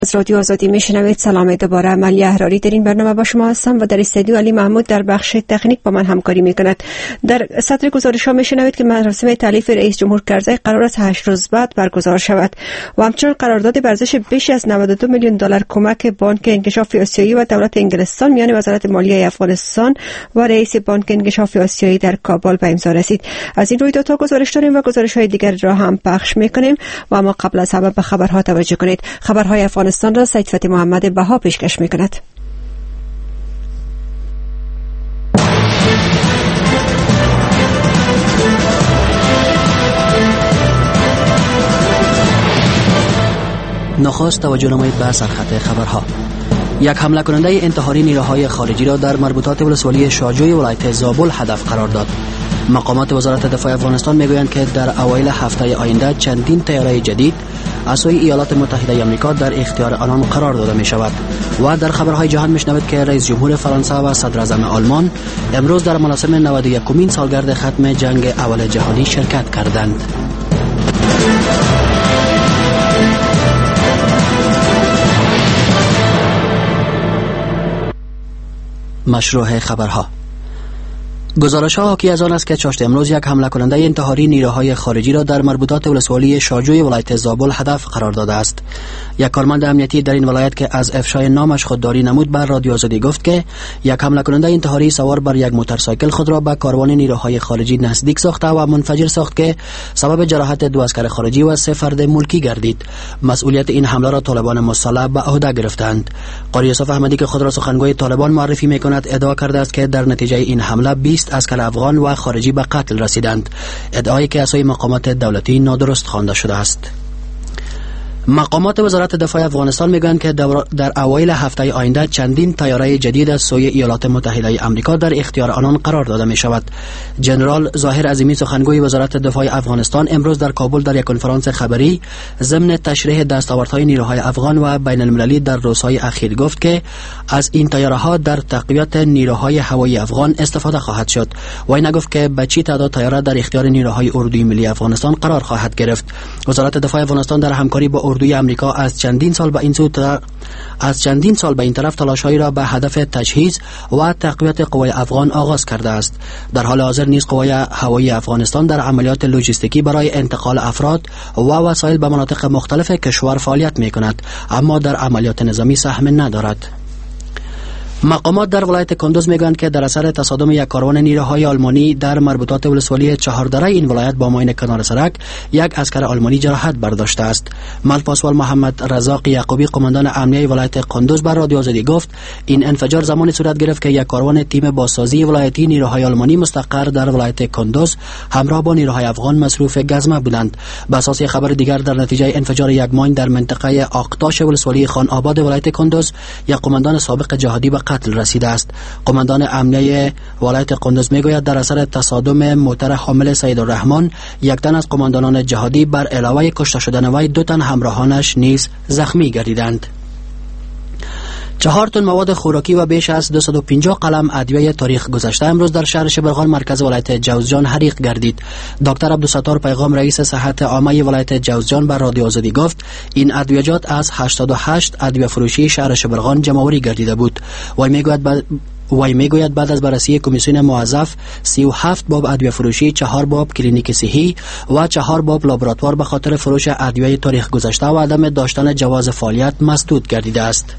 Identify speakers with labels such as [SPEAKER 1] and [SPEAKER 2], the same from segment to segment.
[SPEAKER 1] از رادیو آزادی میشنوید. سلام دوباره، ملیه احراری در این برنامه با شما هستم و در استودیو علی محمود در بخش تکنیک با من همکاری میکند. در سطر گزارش ها میشنوید که مراسم تالیف رئیس جمهور کرزی قرار است 8 روز بعد برگزار شود و همچنین قرارداد ارزش بیش از 92 میلیون دلار کمک بانک انکشاف آسیایی و دولت انگلستان میان وزارت مالیه افغانستان و رئیس بانک انکشاف آسیایی در کابل به امضا رسید. از این رویدادها گزارش داریم و گزارش های دیگر را هم پخش میکنیم و اما قبل از همه به خبرها توجه کنید. خبرهای افغانستان را سید فتحی محمد بها پیشکش میکند.
[SPEAKER 2] نخست توجه نمایید به سرخط خبرها. یک حمله کننده انتحاری نیروهای خارجی را در مربوطات ولسوالی شاجوی ولایت زابل هدف قرار داد. مقامات وزارت دفاع افغانستان میگویند که در اوایل هفته آینده چندین طیاره جدید از سوی ایالات متحده آمریکا در اختیار آنان قرار داده می شود. و در خبرهای جهان میشنوید که رئیس جمهور فرانسه و صدر اعظم آلمان امروز در مراسم 91مین سالگرد ختم جنگ اول جهانی شرکت کردند. مشروع خبرها. گزارش‌ها حاکی از آن است که چاشت امروز یک حمله کننده انتحاری نیروهای خارجی را در مربوطات ولسوالی شاجوی ولایت زابل هدف قرار داده است. یک کارمند امنیتی در این ولایت که از افشای نامش خودداری نمود بر رادیو آزادی گفت که یک حمله کننده انتحاری سوار بر یک موتورسایکل خود را به کاروان نیروهای خارجی نزدیک ساخته و منفجر ساخت که سبب جراحت 2 عسکر خارجی و 3 فرد ملکی گردید. مسئولیت این حمله را طالبان مسلح به عهده گرفتند. قاری یوسف احمدی که خود را سخنگوی طالبان معرفی می‌کند ادعا کرده است که در نتیجه این حمله 20 عسکر افغان و خارجی به قتل رسیدند، ادعایی که از سوی مقامات دولتی نادرست خوانده شده است. مقامات وزارت دفاع افغانستان میگویند که در اوایل هفته آینده چندین طیاره جدید از سوی ایالات متحده آمریکا در اختیار آنان قرار داده می شود. جنرال ظاهر عظیمی سخنگوی وزارت دفاع افغانستان امروز در کابل در یک کنفرانس خبری ضمن تشریح دستاوردهای نیروهای افغان و بین المللی در روزهای اخیر گفت که از این طیاره ها در تقویت نیروهای هوایی افغان استفاده خواهد شد. و این گفت که به چی تعداد طیاره در اختیار نیروهای اردوی ملی افغانستان قرار خواهد گرفت. وزارت دفاع افغانستان در همکاری با اردوی آمریکا از چندین سال به این طرف تلاش‌هایی را به هدف تجهیز و تقویت قوای افغان آغاز کرده است. در حال حاضر نیز قوای هوایی افغانستان در عملیات لوجستیکی برای انتقال افراد و وسایل به مناطق مختلف کشور فعالیت می‌کند، اما در عملیات نظامی سهم ندارد. مقامات در ولایت کندوز میگویند که در اثر تصادم یک کاروان نیروهای آلمانی در مربوطات ولسوالی چهاردره این ولایت با ماین کنار سرک یک عسکر آلمانی جراحت برداشته است. ملپاسوال محمد رزاق یعقوبی قماندان امنیه ولایت کندوز بر رادیو آزادی گفت این انفجار زمانی صورت گرفت که یک کاروان تیم بازسازی ولایتی نیروهای آلمانی مستقر در ولایت کندوز همراه با نیروهای افغان مصروف گزمه بودند. به اساس خبر دیگر در نتیجه انفجار یک ماین در منطقه آقتاش ولسوالی خان آباد ولایت کندوز یک قماندان سابق جهادی به قتل رسیده است. قماندان امنیه ولایت کندوز میگوید در اثر تصادم موتر حامل سید الرحمن یک تن از قماندانان جهادی بر علاوه کشته شدن وی 2 تن همراهانش نیز زخمی گردیدند. 4 تن مواد خوراکی و بیش از 250 قلم ادویه تاریخ گذشته امروز در شهر شبرغان مرکز ولایت جوزجان حریق گردید. دکتر عبدالستار پیغام رئیس صحت عامه ولایت جوزجان بر رادیو آزادی گفت این ادویجات از 88 ادویه فروشی شهر شبرغان جمع‌آوری گردیده بود. وی میگوید بعد از بررسی کمیسیون موظف 37 باب ادویه فروشی، 4 باب کلینیک صحی و 4 باب لابراتوار به خاطر فروش ادویه تاریخ گذشته و عدم داشتن جواز فعالیت مسدود گردیده است.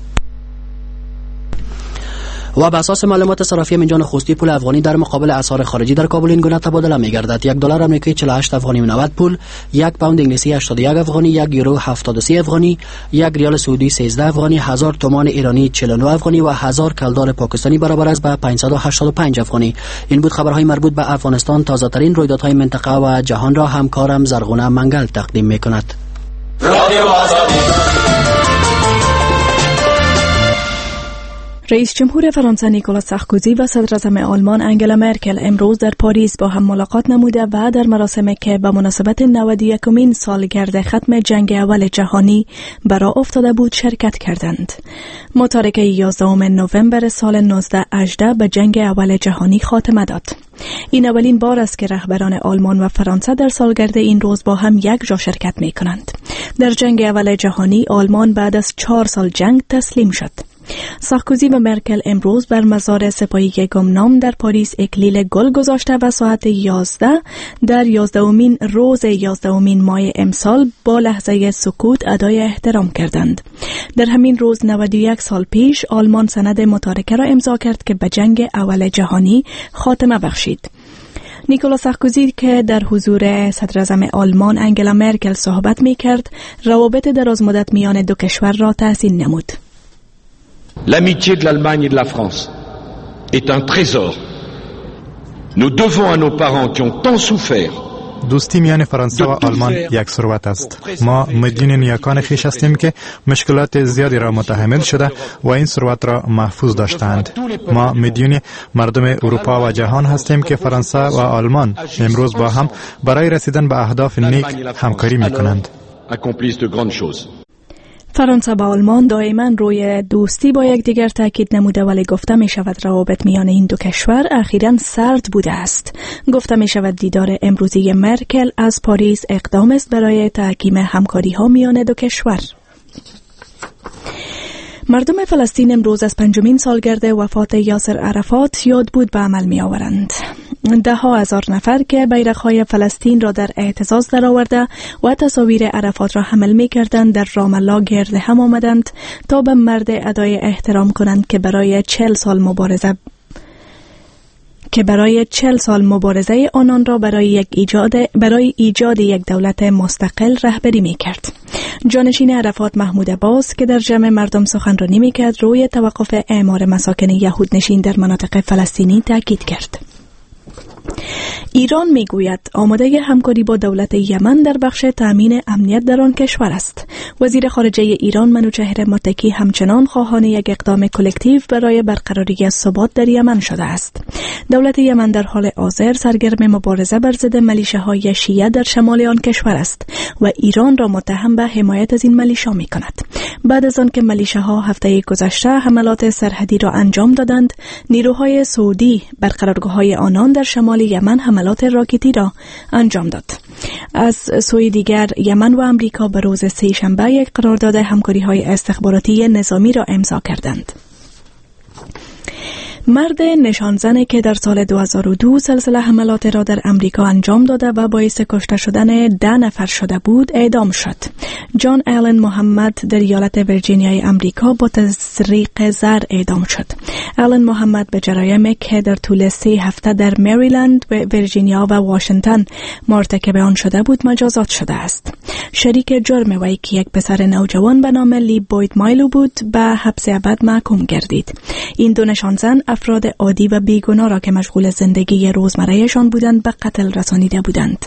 [SPEAKER 2] و به اساس معلومات صرافی منجان نخستی پول افغانی در مقابل اسعار خارجی در کابل این گونه تبادله می‌گردد: 1 دلار آمریکایی 48 افغانی و 90 پول، 1 پوند انگلیسی 81 افغانی، 1 یورو 73 افغانی، 1 ریال سعودی 13 افغانی، 1000 تومان ایرانی 49 افغانی و 1000 کلدار پاکستانی برابر است به 585 افغانی. این بود خبرهای مربوط به افغانستان. تازه‌ترین رویدادهای منطقه و جهان را همکارم زرغونه منگل تقدیم می‌کند.
[SPEAKER 3] رئیس جمهور فرانسه نیکولاس سارکوزی و صدر اعظم آلمان آنگلا مرکل امروز در پاریس با هم ملاقات نموده و در مراسمی که به مناسبت 91مین سالگرد ختم جنگ اول جهانی برا افتاده بود شرکت کردند. متارکه 11 نوامبر سال 1918 به جنگ اول جهانی خاتمه داد. این اولین بار است که رهبران آلمان و فرانسه در سالگرد این روز با هم یک جا شرکت می کنند. در جنگ اول جهانی آلمان بعد از 4 سال جنگ تسلیم شد. سارکوزی و مرکل امروز بر مزار سپاهی گمنام در پاریس اکلیل گل گذاشته و ساعت 11 در 11مین روز 11مین ماه امسال با لحظه سکوت ادای احترام کردند. در همین روز 91 سال پیش آلمان سند متارکه را امضا کرد که به جنگ اول جهانی خاتمه بخشید. نیکولاس سارکوزی که در حضور صدر اعظم آلمان آنگلا مرکل صحبت می کرد، روابط دراز مدت میان دو کشور را تحسین نمود.
[SPEAKER 4] L'amitié de l'Allemagne et de la France est un trésor. Nous devons à nos parents qui ont tant souffert.
[SPEAKER 5] دوستی میان فرانسه و آلمان یک ثروت است. ما مدیون نیاکان خویش هستیم که مشکلات زیادی را متحمل شده و این ثروت را محفوظ داشتند. ما مدیون مردم اروپا و جهان هستیم که فرانسه و آلمان امروز با هم برای رسیدن به اهداف نیک همکاری میکنند.
[SPEAKER 3] فرانسه و آلمان دائما روی دوستی با یکدیگر تاکید نموده، ولی گفته می شود روابط میان این دو کشور اخیراً سرد بوده است. گفته می شود دیدار امروزی مرکل از پاریس اقدام است برای تحکیم همکاری ها میان دو کشور. مردم فلسطین امروز از 5مین سالگرد وفات یاسر عرفات یاد بود به عمل می آورند. 10,000 نفر که بیرق‌های فلسطین را در اعتزاز درآورده و تصاویر عرفات را حمل می‌کردند در رام الله گرد هم آمدند تا به مرد ادای احترام کنند که برای 40 سال مبارزه آنان را برای ایجاد یک دولت مستقل رهبری می‌کرد. جانشین عرفات محمود عباس که در جمع مردم سخنرانی می‌کرد روی توقف اعمار مساکن یهودنشین در مناطق فلسطینی تاکید کرد. ایران میگوید آماده همکاری با دولت یمن در بخش تامین امنیت در آن کشور است. وزیر خارجه ایران منوچهر متکی همچنان خواهان یک اقدام کلکتیو برای برقراری ثبات در یمن شده است. دولت یمن در حال حاضر سرگرم مبارزه بر ضد میلیشه‌های شیعه در شمال آن کشور است و ایران را متهم به حمایت از این میلیشا می‌کند. بعد از آن که میلیشه‌ها هفته گذشته حملات سرحدی را انجام دادند، نیروهای سعودی بر قرارگاه‌های آنان در شمال یمن حملات راکتی را انجام داد. از سوی دیگر یمن و امریکا به روز سه‌شنبه یک قرارداد همکاری‌های استخباراتی نظامی را امضا کردند. مرد نشانزنی که در سال 2002 سلسله حملات را در امریکا انجام داده و باعث کشته شدن 10 نفر شده بود اعدام شد. جان آلن محمد در ایالت ویرجینیای امریکا با تزریق زر اعدام شد. آلن محمد به جرایمی که در طول 3 هفته در مریلند، ویرجینیا و واشنگتن مرتکب آن شده بود مجازات شده است. شریک جرم وی که یک پسر نوجوان به نام لی بوید مایلو بود به حبس ابد محکوم گردید. این دو نشانزن افراد عادی و بیگناه را که مشغول زندگی روزمرهشان بودند به قتل رسانیده بودند.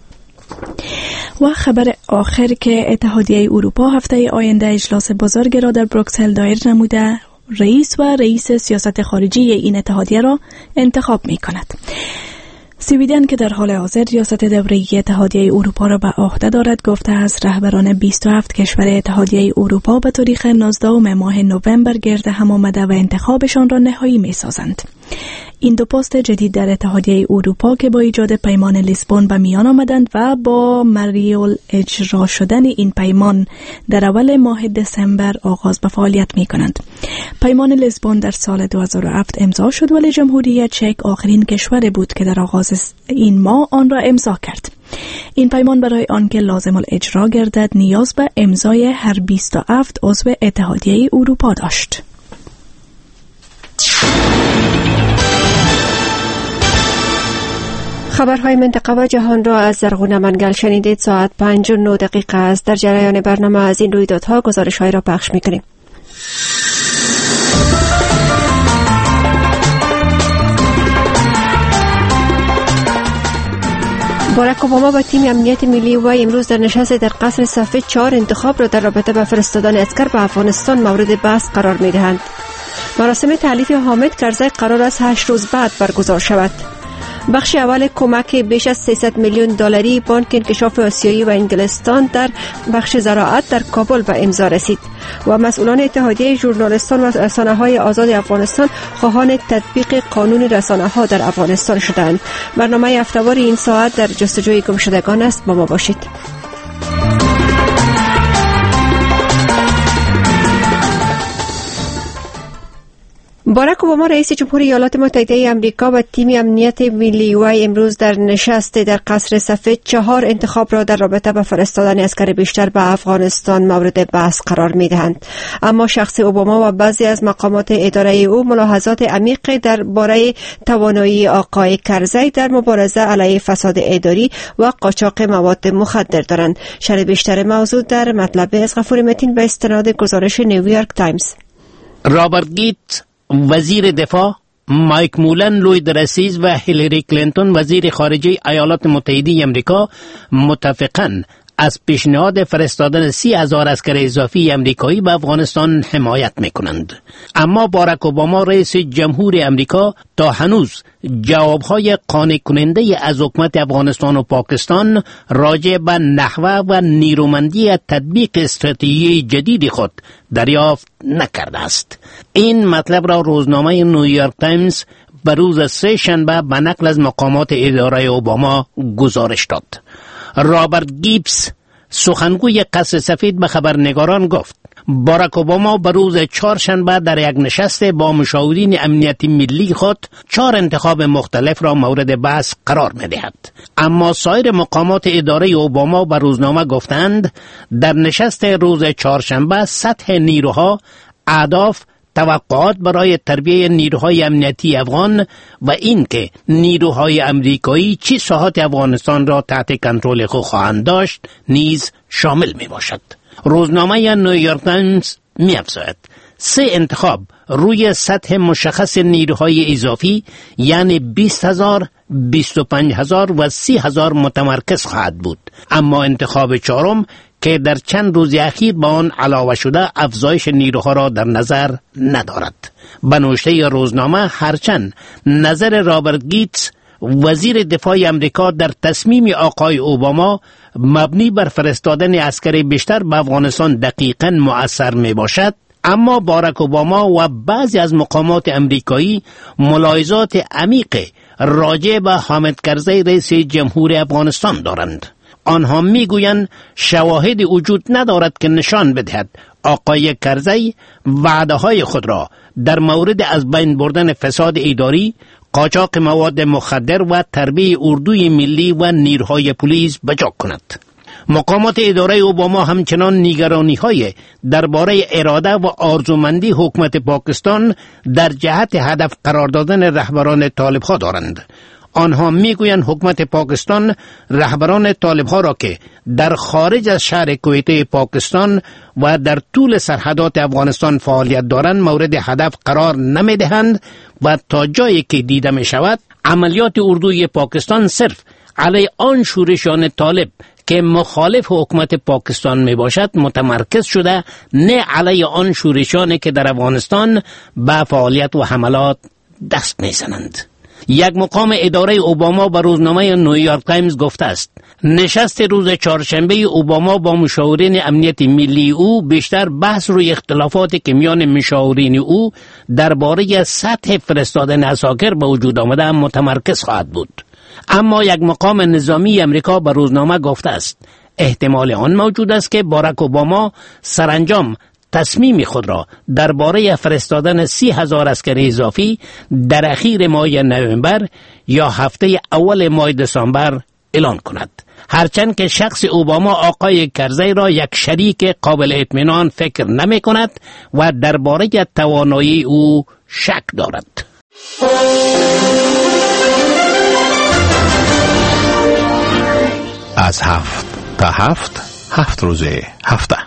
[SPEAKER 3] و خبر آخر که اتحادیه اروپا هفته آینده اجلاس بزرگ را در بروکسل دایر نموده رئیس سیاست خارجی این اتحادیه را انتخاب می کند. سویدن که در حال حاضر ریاست دوره‌ای اتحادیه اروپا را به عهده دارد گفته است رهبران 27 کشور اتحادیه اروپا به تاریخ 19 ماه نوامبر گرد هم آمده و انتخابشان را نهایی می‌سازند. این دو پست جدید در اتحادیه اروپا که با ایجاد پیمان لیسبون به میان آمدند و با مریول اجرا شدن این پیمان در اول ماه دسامبر آغاز به فعالیت می کنند. پیمان لیسبون در سال 2007 امضا شد ولی جمهوری چک آخرین کشور بود که در آغاز این ماه آن را امضا کرد. این پیمان برای آنکه لازم الاجرا گردد نیاز به امضای هر 27 عضو اتحادیه اروپا داشت.
[SPEAKER 1] خبرهای منطقه و جهان را از زرغون منگل شنیدید. ساعت 5:09 است. در جریان برنامه از این رویدادها گزارش‌های را پخش می‌کنیم. باراک اوباما و تیم امنیت ملی و امروز در نشست در قصر سفید 4 انتخاب را در رابطه با فرستادن عسکر به افغانستان مورد بحث قرار می‌دهند. مراسم تألیف حامد کرزی قرار است 8 روز بعد برگزار شود. بخش اول کمک بیش از 300 میلیون دلاری بانک انکشاف آسیایی و انگلستان در بخش زراعت در کابل به امضا رسید و مسئولان اتحادیه ژورنالیستان و رسانه‌های آزاد افغانستان خواهان تطبیق قانون رسانه‌ها در افغانستان شدند. برنامه هفته‌وار این ساعت در جستجوی گمشدگان است. با ما باشید. باراک اوباما رئیس جمهور ایالات متحده آمریکا و تیم امنیت ملی وی امروز در نشست در قصر سفید 4 انتخاب را در رابطه با فرستادن عسکر بیشتر به افغانستان مورد بحث قرار می‌دهند. اما شخص اوباما و بعضی از مقامات اداره او ملاحظات عمیق درباره توانایی آقای کرزی در مبارزه علیه فساد اداری و قاچاق مواد مخدر دارند. شرح بیشتر موضوع در مطلب از غفور متین به استناد گزارش نیویورک تایمز.
[SPEAKER 6] رابرت گیت وزیر دفاع، مایک مولن لوی درسیز و هیلاری کلینتون وزیر خارجه ایالات متحده آمریکا متفقاً از پیشنهاد فرستادن 30,000 عسکر اضافی آمریکایی به افغانستان حمایت میکنند. اما باراک اوباما رئیس جمهور آمریکا تا هنوز جوابهای قانع کننده از حکومت افغانستان و پاکستان راجع به نحوه و نیرومندی تطبیق استراتژی جدید خود دریافت نکرده است. این مطلب را روزنامه نیویورک تایمز به روز 3 شنبه به نقل از مقامات اداره اوباما گزارش داد. رابرت گیبس سخنگوی قصر سفید به خبرنگاران گفت باراک اوباما به روز 4 شنبه در یک نشست با مشاورین امنیتی ملی خود 4 انتخاب مختلف را مورد بحث قرار می‌دهد. اما سایر مقامات اداره اوباما به روزنامه گفتند در نشست روز 4 شنبه سطح نیروها، اهداف، توقعات برای تربیت نیروهای امنیتی افغان و اینکه نیروهای امریکایی چه ساحات افغانستان را تحت کنترل خود خواهند داشت نیز شامل می باشد. روزنامه نیویورک تایمز می افزاید 3 انتخاب روی سطح مشخص نیروهای اضافی یعنی 20,000 25,000 و 30,000 متمرکز خواهد بود. اما انتخاب 4م که در چند روز اخیر با آن علاوه شده افزایش نیروها را در نظر ندارد. به نوشته روزنامه هرچند نظر رابرت گیتس وزیر دفاع امریکا در تصمیم آقای اوباما مبنی بر فرستادن عسکر بیشتر به افغانستان دقیقاً مؤثر می باشد، اما باراک اوباما و بعضی از مقامات امریکایی ملاحظات عمیق راجع به حامد کرزی رئیس جمهور افغانستان دارند. آنها میگویند شواهد وجود ندارد که نشان بدهد آقای کرزی وعده‌های خود را در مورد از بین بردن فساد اداری، قاچاق مواد مخدر و تربیت اردوی ملی و نیروهای پلیس بجا کند. مقامات اداره اوباما همچنان نگرانی‌های درباره اراده و آرزومندی حکومت پاکستان در جهت هدف قرار دادن رهبران طالب‌ها دارند. آنها میگویند حکومت پاکستان رهبران طالب‌ها را که در خارج از شهر کویته پاکستان و در طول سرحدات افغانستان فعالیت دارند مورد هدف قرار نمیدهند و تا جایی که دیده می شود عملیات اردوی پاکستان صرف علیه آن شورشیان طالب که مخالف حکومت پاکستان می باشد متمرکز شده، نه علیه آن شورشیانی که در افغانستان به فعالیت و حملات دست می زنند. یک مقام اداره اوباما به روزنامه نیویورک تایمز گفته است نشست روز 4 شنبه اوباما با مشاورین امنیت ملی او بیشتر بحث روی اختلافاتی که میان مشاورین او درباره سطح فرستادن عساکر به وجود آمده متمرکز خواهد بود. اما یک مقام نظامی امریکا به روزنامه گفته است احتمال آن موجود است که باراک اوباما سرانجام تصمیم خود را درباره فرستادن 30,000 عسکر اضافی در اخیر ماه نوامبر یا هفته اول ماه دسامبر اعلان کند. هرچند که شخص اوباما آقای کرزی را یک شریک قابل اطمینان فکر نمی کند و درباره توانایی او شک دارد.
[SPEAKER 7] از 7 تا 7 روز هفته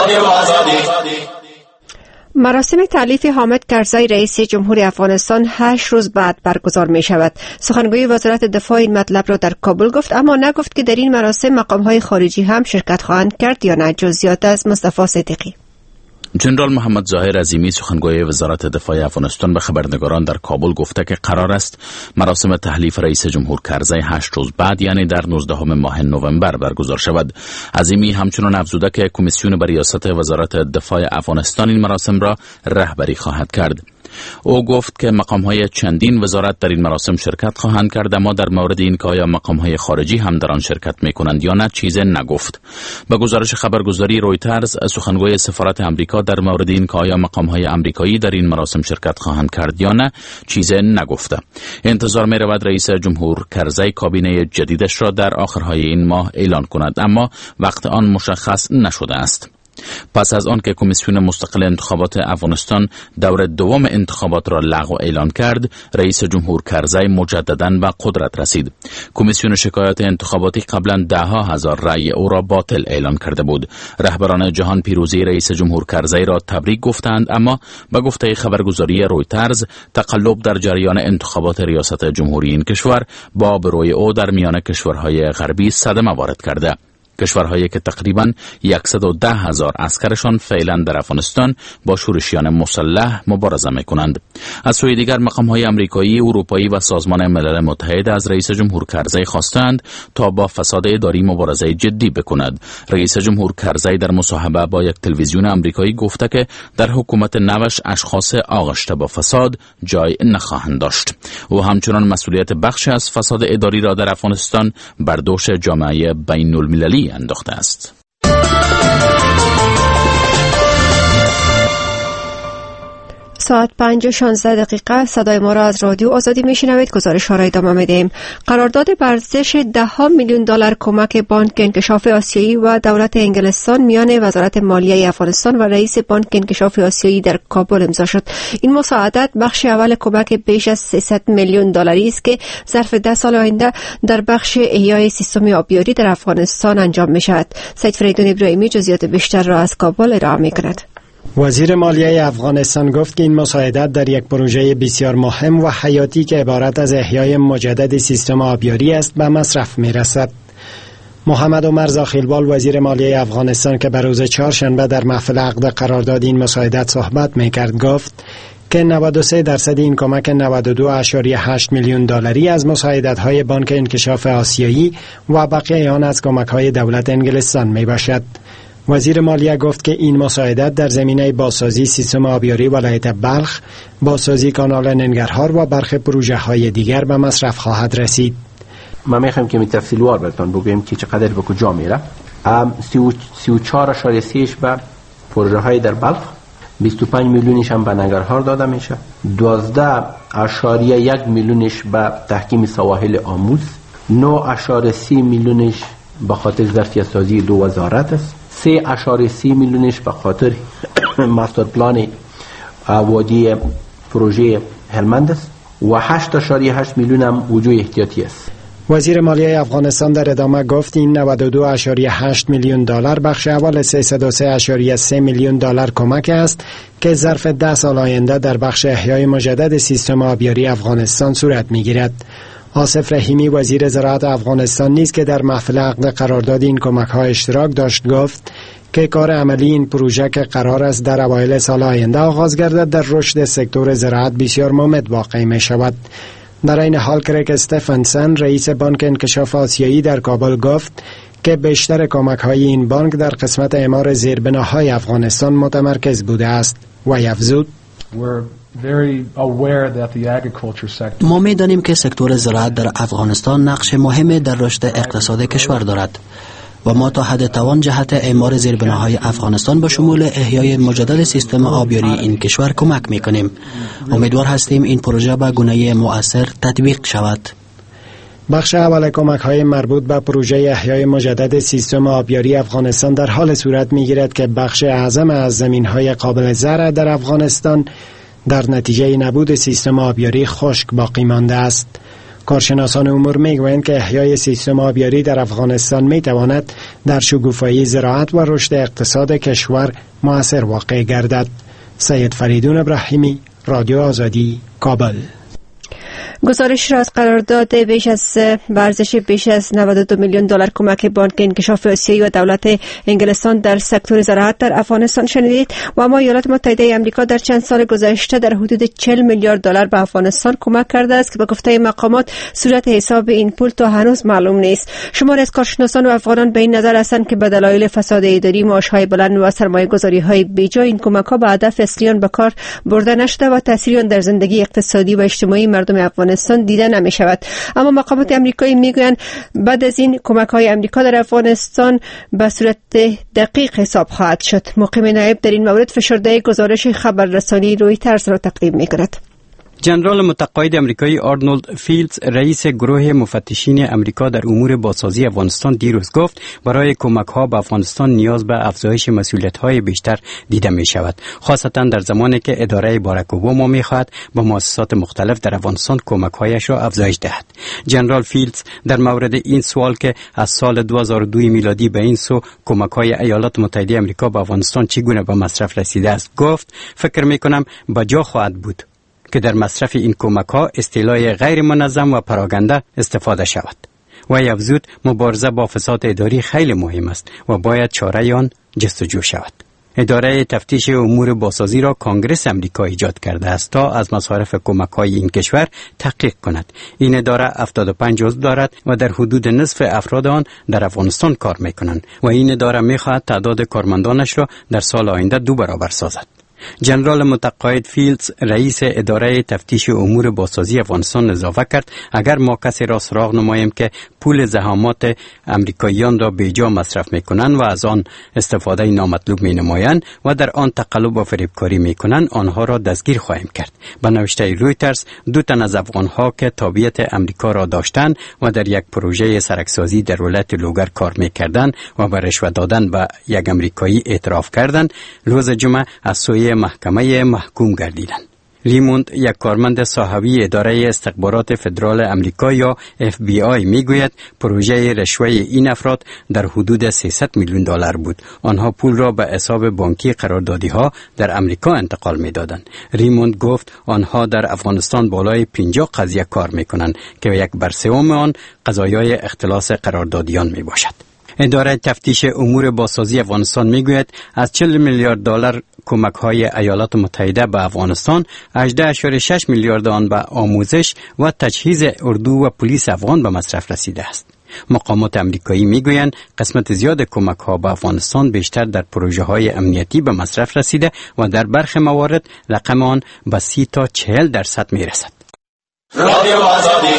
[SPEAKER 1] مراسم تألیف حامد کرزی رئیس جمهور افغانستان 8 روز بعد برگزار می شود. سخنگوی وزارت دفاع این مطلب را در کابل گفت، اما نگفت که در این مراسم مقام‌های خارجی هم شرکت خواهند کرد یا نه. جزئیات از مصطفی صدیقی.
[SPEAKER 8] جنرال محمد ظاهر عظیمی سخنگوی وزارت دفاع افغانستان به خبرنگاران در کابل گفته که قرار است مراسم تحلیف رئیس جمهور کرزی 8 روز بعد یعنی در 19 ماه نوامبر برگزار شود. عظیمی همچنین افزوده که کمیسیون به ریاست وزارت دفاع افغانستان این مراسم را رهبری خواهد کرد. او گفت که مقام‌های چندین وزارت در این مراسم شرکت خواهند کرد، اما در مورد این که آیا مقام‌های خارجی هم در آن شرکت می‌کنند یا نه چیزی نگفت. به گزارش خبرگزاری رویترز، سخنگوی سفارت امریکا در مورد این که آیا مقام‌های امریکایی در این مراسم شرکت خواهند کرد یا نه چیزی نگفته. انتظار می‌رود رئیس جمهور کرزی کابینه جدیدش را در آخرهای این ماه اعلان کند، اما وقت آن مشخص نشده است. پس از آن که کمیسیون مستقل انتخابات افغانستان دور دوم انتخابات را لغو اعلان کرد، رئیس جمهور کرزی مجدداً به قدرت رسید. کمیسیون شکایات انتخاباتی قبلا 10,000 رأی او را باطل اعلان کرده بود. رهبران جهان پیروزی رئیس جمهور کرزی را تبریک گفتند، اما به گفته خبرگزاری رویترز تقلب در جریان انتخابات ریاست جمهوری این کشور با آبروی او در میان کشورهای غربی صدمه وارد کرده. کشورهایی که تقریباً 110,000 عسکرشان فعلا در افغانستان با شورشیان مسلح مبارزه می‌کنند. از سوی دیگر مقام‌های آمریکایی، اروپایی و سازمان ملل متحد از رئیس جمهور کرزی خواستند تا با فساد اداری مبارزه جدی بکند. رئیس جمهور کرزی در مصاحبه با یک تلویزیون آمریکایی گفته که در حکومت نوش اشخاص آغشته با فساد جای نخواهند داشت. او همچنان مسئولیت بخشی از فساد اداری را در افغانستان بر دوش جامعه بین‌المللی انداخته است.
[SPEAKER 1] ساعت 5:16 صدای ما را از رادیو آزادی میشنوید. گزارش ها را ادامه میدیم. قرارداد ارزش $10 میلیون کمک بانک انکشاف آسیایی و دولت انگلستان میان وزارت مالیه افغانستان و رئیس بانک انکشاف آسیایی در کابل امضا شد. این مساعدت بخش اول کمک بیش از $300 میلیون است که ظرف 10 سال آینده در بخش احیای سیستم آبیاری در افغانستان انجام می شود. سید فریدون ابراهیمی جزئیات بیشتر را از کابل ارائه می کند.
[SPEAKER 9] وزیر مالیه افغانستان گفت که این مساعدت در یک پروژه بسیار مهم و حیاتی که عبارت از احیای مجدد سیستم آبیاری است به مصرف می رسد. محمد عمر زاخیلوال وزیر مالیه افغانستان که به روز چهارشنبه در محفل عقد قرارداد این مساعدت صحبت می کرد گفت که 93% این کمک 92.8 میلیون دلاری از مساعدت‌های بانک انکشاف آسیایی و بقیه آن از کمک‌های دولت انگلستان می باشد. وزیر مالیه گفت که این مساعدت در زمینه بازسازی سیستم آبیاری ولایت بلخ، بازسازی کانال ننگرهار و برخی پروژه‌های دیگر به مصرف خواهد رسید.
[SPEAKER 10] ما می‌خوایم که تفصیلوار براتون بگویم که چقدر به کجا میره. 34.3 به پروژه‌های در بلخ، 25 میلیونش هم به ننگرهار داده میشه، 12.1 میلیونش به تحکیم سواحل آموز، 9.3 میلیونش به خاطر ظرفیت سازی 2 وزارت است، 3.3 میلیونش به خاطر ماستر پلان وادی پروژه هلمند است و 8.8 میلیون هم وجوه احتیاطی است.
[SPEAKER 9] وزیر مالیه افغانستان در ادامه گفت این 92.8 میلیون دلار بخش اول 303.3 میلیون دلار کمک است که ظرف 10 سال آینده در بخش احیای مجدد سیستم آبیاری افغانستان صورت میگیرد. آصف رحیمی وزیر زراعت افغانستان نیز که در محفل عقد قرارداد این کمک‌ها اشتراک داشت گفت که کار عملی این پروژه که قرار است در اوایل سال آینده آغاز گردد در رشد سکتور زراعت بسیار ممد واقع می شود. در این حال کریگ استفنسن رئیس بانک انکشاف آسیایی در کابل گفت که بیشتر کمک‌های این بانک در قسمت اعمار زیربناهای افغانستان متمرکز بوده است و افزود
[SPEAKER 2] ما می‌دانیم که سکتور زراعت در افغانستان نقش مهمی در رشد اقتصاد کشور دارد و ما تا حد توان جهت اعمار زیربناهای افغانستان با شمول احیای مجدد سیستم آبیاری این کشور کمک می‌کنیم. امیدوار هستیم این پروژه به گونه مؤثر تطبیق شود.
[SPEAKER 9] بخش اول کمک‌های مربوط به پروژه احیای مجدد سیستم آبیاری افغانستان در حال صورت می‌گیرد که بخش اعظم از زمین‌های قابل زرع در افغانستان در نتیجه نبود سیستم آبیاری خشک باقی مانده است. کارشناسان امور میگویند که احیای سیستم آبیاری در افغانستان میتواند در شکوفایی زراعت و رشد اقتصاد کشور مؤثر واقع گردد. سید فریدون ابراهیمی، رادیو آزادی، کابل.
[SPEAKER 1] گزارش را از قرارداد بیش از ارزش بیش از 92 میلیون دلار کمک بانک انکشاف آسیایی و دولت انگلستان در سکتور زراعت در افغانستان شنیدید. و اما ایالات متحده آمریکا در چند سال گذشته در حدود 40 میلیارد دلار به افغانستان کمک کرده است که به گفته مقامات صورت حساب این پول تا هنوز معلوم نیست. شماری از کارشناسان و افغانان به این نظر هستند که به دلایل فساد اداری، معاشهای بلند و سرمایه‌گذاری‌های بیجا این کمک‌ها به هدف اصلی به کار برده نشده و تأثیری در زندگی اقتصادی و اجتماعی مردم افغانستان دیده نمی شود. اما مقامات آمریکایی میگویند بعد از این کمک‌های آمریکا در افغانستان به صورت دقیق حساب خواهد شد. مقیم نایب در این مورد فشرده گزارش خبررسانی رویترز را تقدیم می‌کند.
[SPEAKER 11] جنرال متقاعد آمریکایی آرنولد فیلدز رئیس گروه مفتشین آمریکا در امور بازسازی افغانستان دیروز گفت برای کمک‌ها به افغانستان نیاز به افزایش مسئولیت‌های بیشتر دیده می‌شود، خاصتا در زمانی که اداره باراک اوباما می‌خواهد با مؤسسات مختلف در افغانستان کمک‌هایش را افزایش دهد. جنرال فیلدز در مورد این سوال که از سال 2002 میلادی به این سو کمک‌های ایالات متحده آمریکا به افغانستان چگونه به مصرف رسیده است گفت فکر می‌کنم با جا خواهد بود که در مصرف این کمک‌ها اصطلاح غیر منظم و پراگنده استفاده شود. و افزود مبارزه با فساد اداری خیلی مهم است و باید چاره آن جستجو شود. اداره تفتیش امور بازسازی را کانگرس آمریکا ایجاد کرده است تا از مصارف کمک‌های این کشور تحقیق کند. این اداره 75 عضو دارد و در حدود نصف افراد آن در افغانستان کار می‌کنند و این اداره می‌خواهد تعداد کارمندانش را در سال آینده 2 برابر سازد. جنرال متقاعد فیلدز رئیس اداره تفتیش امور بازسازی افغانستان اضافه کرد اگر ما کسی را سراغ نماییم که پول زحمات امریکاییان را بیجا مصرف میکنند و از آن استفاده نامطلوب مینمایند و در آن تقلب و فریبکاری میکنند آنها را دستگیر خواهیم کرد. به نوشته رویترز 2 تن از افغانها که تابعیت امریکا را داشتند و در یک پروژه سرکسازی در ولایت لوگر کار میکردند و به رشوه دادن به یک امریکایی اعتراف کردند روز جمعه از سوی محکمه محکوم گردیدند. ریموند یک کارمند صاحبی اداره استخبارات فدرال امریکا یا FBI میگوید پروژه رشوه این افراد در حدود 300 میلیون دلار بود. آنها پول را به حساب بانکی قراردادی ها در امریکا انتقال میدادند. ریموند گفت آنها در افغانستان بالای 50 قضیه کار میکنند که یک بر سوم آن قضایای اختلاس قراردادیان میباشد. اداره تفتیش امور بازسازی افغانستان میگوید از 40 میلیارد دلار کمک‌های ایالات متحده به افغانستان 18.6 میلیارد آن به آموزش و تجهیز اردو و پلیس افغان به مصرف رسیده است. مقامات آمریکایی میگویند قسمت زیاد کمک‌ها به افغانستان بیشتر در پروژه‌های امنیتی به مصرف رسیده و در برخی موارد رقم آن به 30 تا 40% میرسد. رادیو آزادی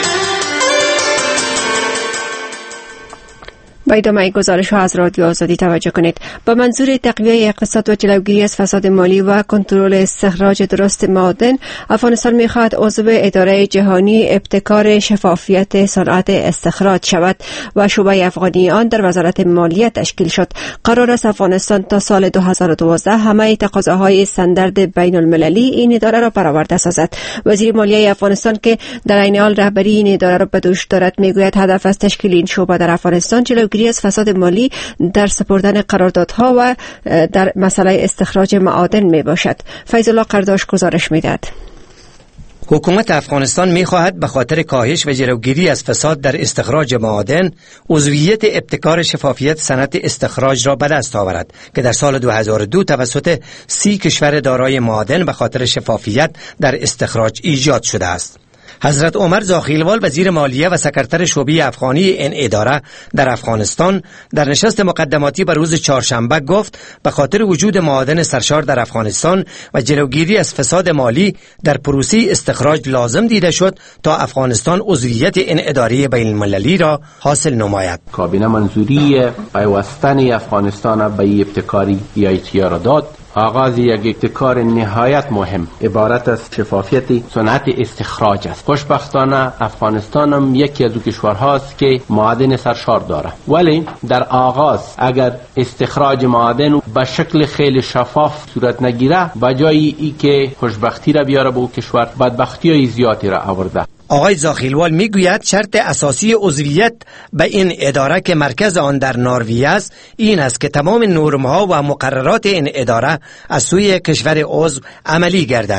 [SPEAKER 1] با ادامه گزارش ها از رادیو آزادی توجه کنید. با منظور تقویت اقتصاد و جلوگیری از فساد مالی و کنترل استخراج درست معادن، افغانستان می‌خواهد عضو اداره جهانی ابتکار شفافیت صنعت استخراج شود و شعبه افغانی آن در وزارت مالیه تشکیل شد. قرار است افغانستان تا سال 2012 همه تقاضاهای استاندارد بین المللی این اداره را برآورده سازد. وزیر مالیه افغانستان که در عین حال رهبری این اداره را به دوش دارد میگوید هدف از تشکیل این شعبه در افغانستان جلوگیری از فساد مالی در سپردن قراردادها و در مسئله استخراج معادن می باشد. فیض الله قرداش گزارش می دهد.
[SPEAKER 12] حکومت افغانستان می خواهد به خاطر کاهش و جلوگیری از فساد در استخراج معادن عضویت ابتکار شفافیت صنعت استخراج را به دست آورد که در سال 2002 توسط 30 کشور دارای معادن به خاطر شفافیت در استخراج ایجاد شده است. حضرت عمر زاخیلوال وزیر مالیه و سکرتر شعبه افغانی این اداره در افغانستان در نشست مقدماتی بر روز چهارشنبه گفت به خاطر وجود معادن سرشار در افغانستان و جلوگیری از فساد مالی در پروسه استخراج لازم دیده شد تا افغانستان عضویت این اداره بین المللی را حاصل نماید.
[SPEAKER 10] کابینه منظوری پیوستن افغانستان به ابتکاری یا را داد. آغاز یک ابتکار نهایت مهم عبارت از شفافیت صنعت استخراج است. خوشبختانه افغانستان هم یکی از کشورهاست که معادن سرشار داره، ولی در آغاز اگر استخراج معادن به شکل خیلی شفاف صورت نگیره به جای ای که خوشبختی را بیاره به کشور بدبختی زیادی را آورده.
[SPEAKER 12] آقای زاخیلوال میگوید شرط اساسی عضویت به این اداره که مرکز آن در نروژ است این است که تمام نرم‌ها و مقررات این اداره از سوی کشور عضو عملی گردد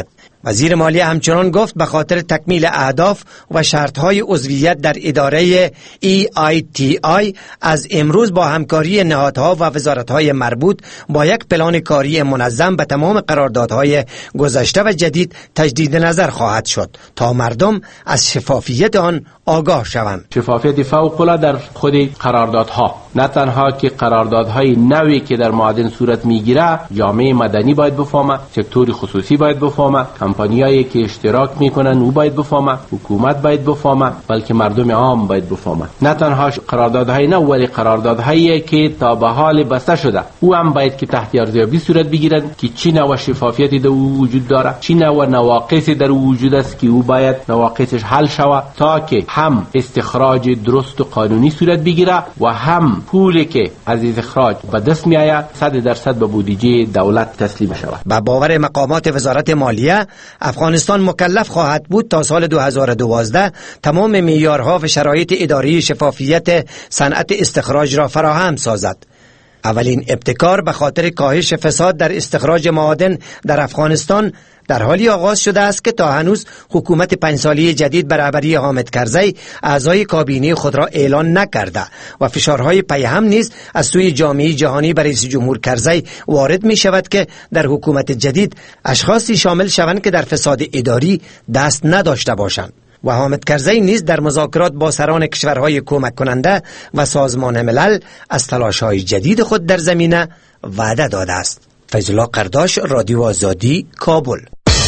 [SPEAKER 12] وزیر مالیه همچنان گفت به خاطر تکمیل اهداف و شرطهای عضویت در اداره EITI از امروز با همکاری نهادها و وزارتهای مربوط با یک پلان کاری منظم به تمام قراردادهای گذشته و جدید تجدید نظر خواهد شد تا مردم از شفافیت آن آگاه شوند.
[SPEAKER 10] شفافیت فوق‌العاده در خود قراردادها، نه تنها که قراردادهای نوی که در معادن صورت میگیره جامعه مدنی باید بفهمه، سکتور خصوصی باید بفهمه، کمپانیایی که اشتراک میکنن او باید بفهمه، حکومت باید بفهمه، بلکه مردم عام باید بفهمه. نه تنها قراردادهای نو ولی قراردادهایی که تا به حال بسته شده او هم باید که تحت ارزیابی صورت بگیرن که چی نوع شفافیتی در او وجود داره، چی نوع نواقصی در او وجود است که او باید نواقصش حل شود تا که هم استخراج درست و قانونی صورت بگیره و هم پولی که از استخراج به دست می آید 100% به بودجه دولت تسلیم شود.
[SPEAKER 12] با باور مقامات وزارت مالیه افغانستان مکلف خواهد بود تا سال 2012 تمام معیارها و شرایط اداری شفافیت صنعت استخراج را فراهم سازد. اولین ابتکار به خاطر کاهش فساد در استخراج معادن در افغانستان در حالی آغاز شده است که تا هنوز حکومت 5 ساله جدید به رهبری حامد کرزی اعضای کابینه خود را اعلان نکرده و فشارهای پیهم نیز از سوی جامعه جهانی بر رئیس جمهور کرزی وارد می شود که در حکومت جدید اشخاصی شامل شوند که در فساد اداری دست نداشته باشند. و حامد کرزی نیز در مذاکرات با سران کشورهای کمک کننده و سازمان ملل از تلاش‌های جدید خود در زمینه وعده داده است. فیض الله قرداش، رادیو آزادی، کابل.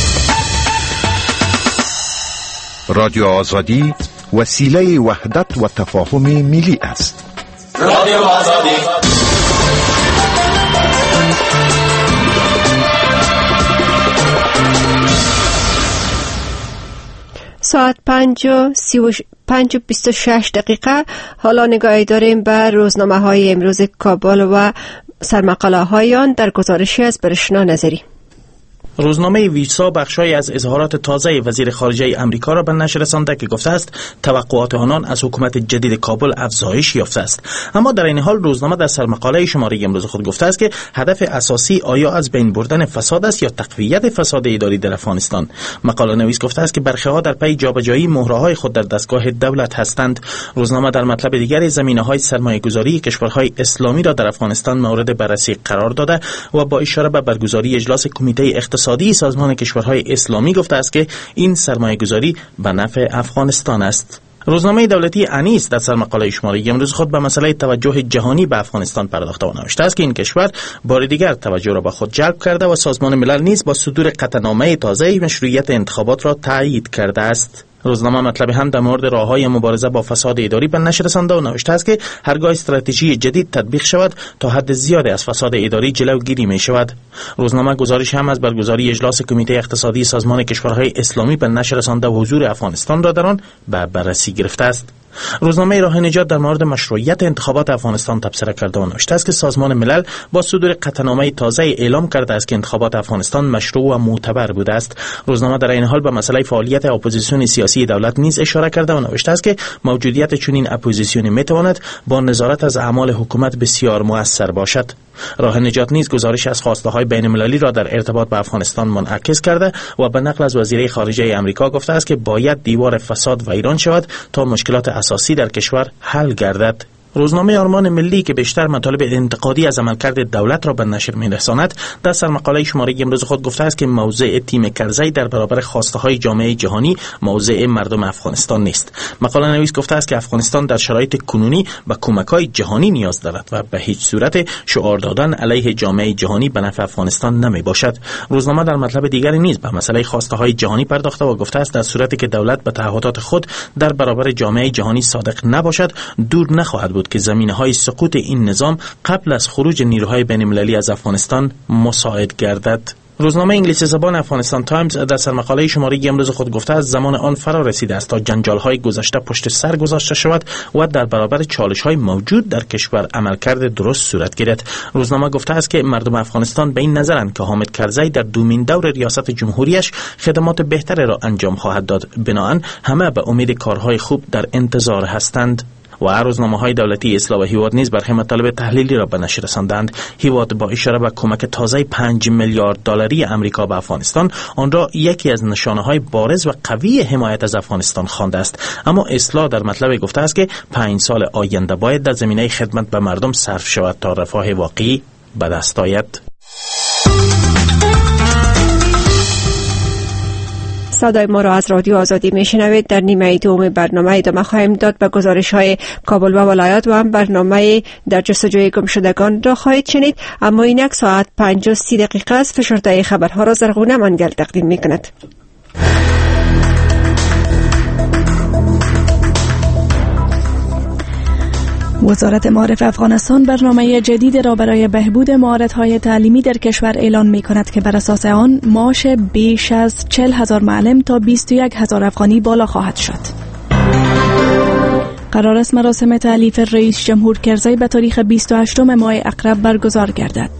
[SPEAKER 7] رادیو آزادی وسیله وحدت و تفاهم ملی است.
[SPEAKER 13] رادیو آزادی.
[SPEAKER 1] ساعت 5:26 دقیقه. حالا نگاهی داریم به روزنامه های امروز کابل و سرمقاله های آن در گزارشی از برشنا نظری.
[SPEAKER 14] روزنامه ویسا بخشای از اظهارات تازه وزیر خارجه امریکا را به نشر رسانده که گفته است توقعات آنان از حکومت جدید کابل افزایش یافته است. اما در این حال روزنامه در سرمقاله شماره امروز خود گفته است که هدف اساسی آیا از بین بردن فساد است یا تقویت فساد اداری در افغانستان. مقاله نویس گفته است که برخی‌ها در پی جابجایی مهره‌های خود در دستگاه دولت هستند. روزنامه در مطلب دیگر زمینه‌های سرمایه‌گذاری کشورهای اسلامی را در افغانستان مورد بررسی قرار داده و با اشاره به برگزاری اجلاس کمیته اقتصادی سازمان کشورهای اسلامی گفته است که این سرمایه‌گذاری به نفع افغانستان است. روزنامه دولتی انیس در سرمقاله شماره امروز خود به مسئله توجه جهانی به افغانستان پرداخته و نوشته است که این کشور بار دیگر توجه را به خود جلب کرده و سازمان ملل نیز با صدور قطعنامه تازه مشروعیت انتخابات را تایید کرده است. روزنامه مطلب هم در مورد راه‌های مبارزه با فساد اداری به نشر رسانده و نوشته است که هرگاه استراتژی جدید تطبیق شود تا حد زیادی از فساد اداری جلوگیری می شود. روزنامه گزارش هم از برگزاری اجلاس کمیته اقتصادی سازمان کشورهای اسلامی به نشر رسانده و حضور افغانستان را در آن به بررسی گرفته است. روزنامه راه نجات در مورد مشروعیت انتخابات افغانستان تبصره کرده و نوشته است که سازمان ملل با صدور قطعنامه تازه اعلام کرده است که انتخابات افغانستان مشروع و معتبر بوده است. روزنامه در این حال به مسئله فعالیت اپوزیسیون سیاسی دولت نیز اشاره کرده و نوشته است که موجودیت چنین اپوزیسیونی میتواند با نظارت از اعمال حکومت بسیار مؤثر باشد. راه نجات نیز گزارش از خواسته‌های بین‌المللی را در ارتباط به افغانستان منعکس کرده و به نقل از وزیر خارجه آمریکا گفته است که باید دیوار فساد ویران شود تا مشکلات اساسی در کشور حل گردد. روزنامه آرمان ملی که بیشتر مطالب انتقادی از عملکرد دولت را به نشر می‌رساند در سرمقاله شماره امروز خود گفته است که موضع تیم کرزی در برابر خواسته‌های جامعه جهانی موضع مردم افغانستان نیست. مقاله نویس گفته است که افغانستان در شرایط کنونی به کمک‌های جهانی نیاز دارد و به هیچ صورت شعار دادن علیه جامعه جهانی به نفع افغانستان نمی‌باشد. روزنامه در مطلب دیگری نیز به مسئله خواسته‌های جهانی پرداخته و گفته است در صورتی که دولت به تعهدات خود در برابر جامعه جهانی صادق نباشد دور نخواهد بود که زمینه‌های سقوط این نظام قبل از خروج نیروهای بین‌المللی از افغانستان مساعد گردد. روزنامه انگلیسی زبان افغانستان تایمز در سرمقاله شماره امروز خود گفته است زمان آن فرا رسیده است تا جنجال‌های گذشته پشت سر گذاشته شود و در برابر چالش‌های موجود در کشور عملکرد درست صورت گیرد. روزنامه گفته است که مردم افغانستان به این نظرند که حامد کرزی در دومین دور ریاست جمهوریش خدمات بهتری را انجام خواهد داد. بنابراین همه به امید کارهای خوب در انتظار هستند. و روزنامه‌های دولتی اصلاح هیواد نیز برخی مطالب تحلیلی را به نشر رساندند. هیواد با اشاره به کمک تازه 5 میلیارد دلاری آمریکا به افغانستان آن را یکی از نشانه‌های بارز و قوی حمایت از افغانستان خوانده است. اما اصلاح در مطلب گفته است که 5 سال آینده باید در زمینه خدمت به مردم صرف شود تا رفاه واقعی به دست آید.
[SPEAKER 1] صدای ما را از رادیو آزادی میشنوید. در نیمه دوم برنامه ادامه خواهیم داد به گزارش‌های کابل و ولایات و هم برنامه در جستجوی گمشدگان را خواهید شنید. اما اینک ساعت 5:30 است. فشرده خبرها را زرغونه منگل تقدیم می‌کند.
[SPEAKER 3] وزارت معارف افغانستان برنامه جدید را برای بهبود مهارت‌های تعلیمی در کشور اعلان می‌کند که بر اساس آن معاش بیش از 40,000 معلم تا 21,000 افغانی بالا خواهد شد. قرار است مراسم تألیف رئیس جمهور کرزی به تاریخ 28 ماه اقرب برگزار گردد.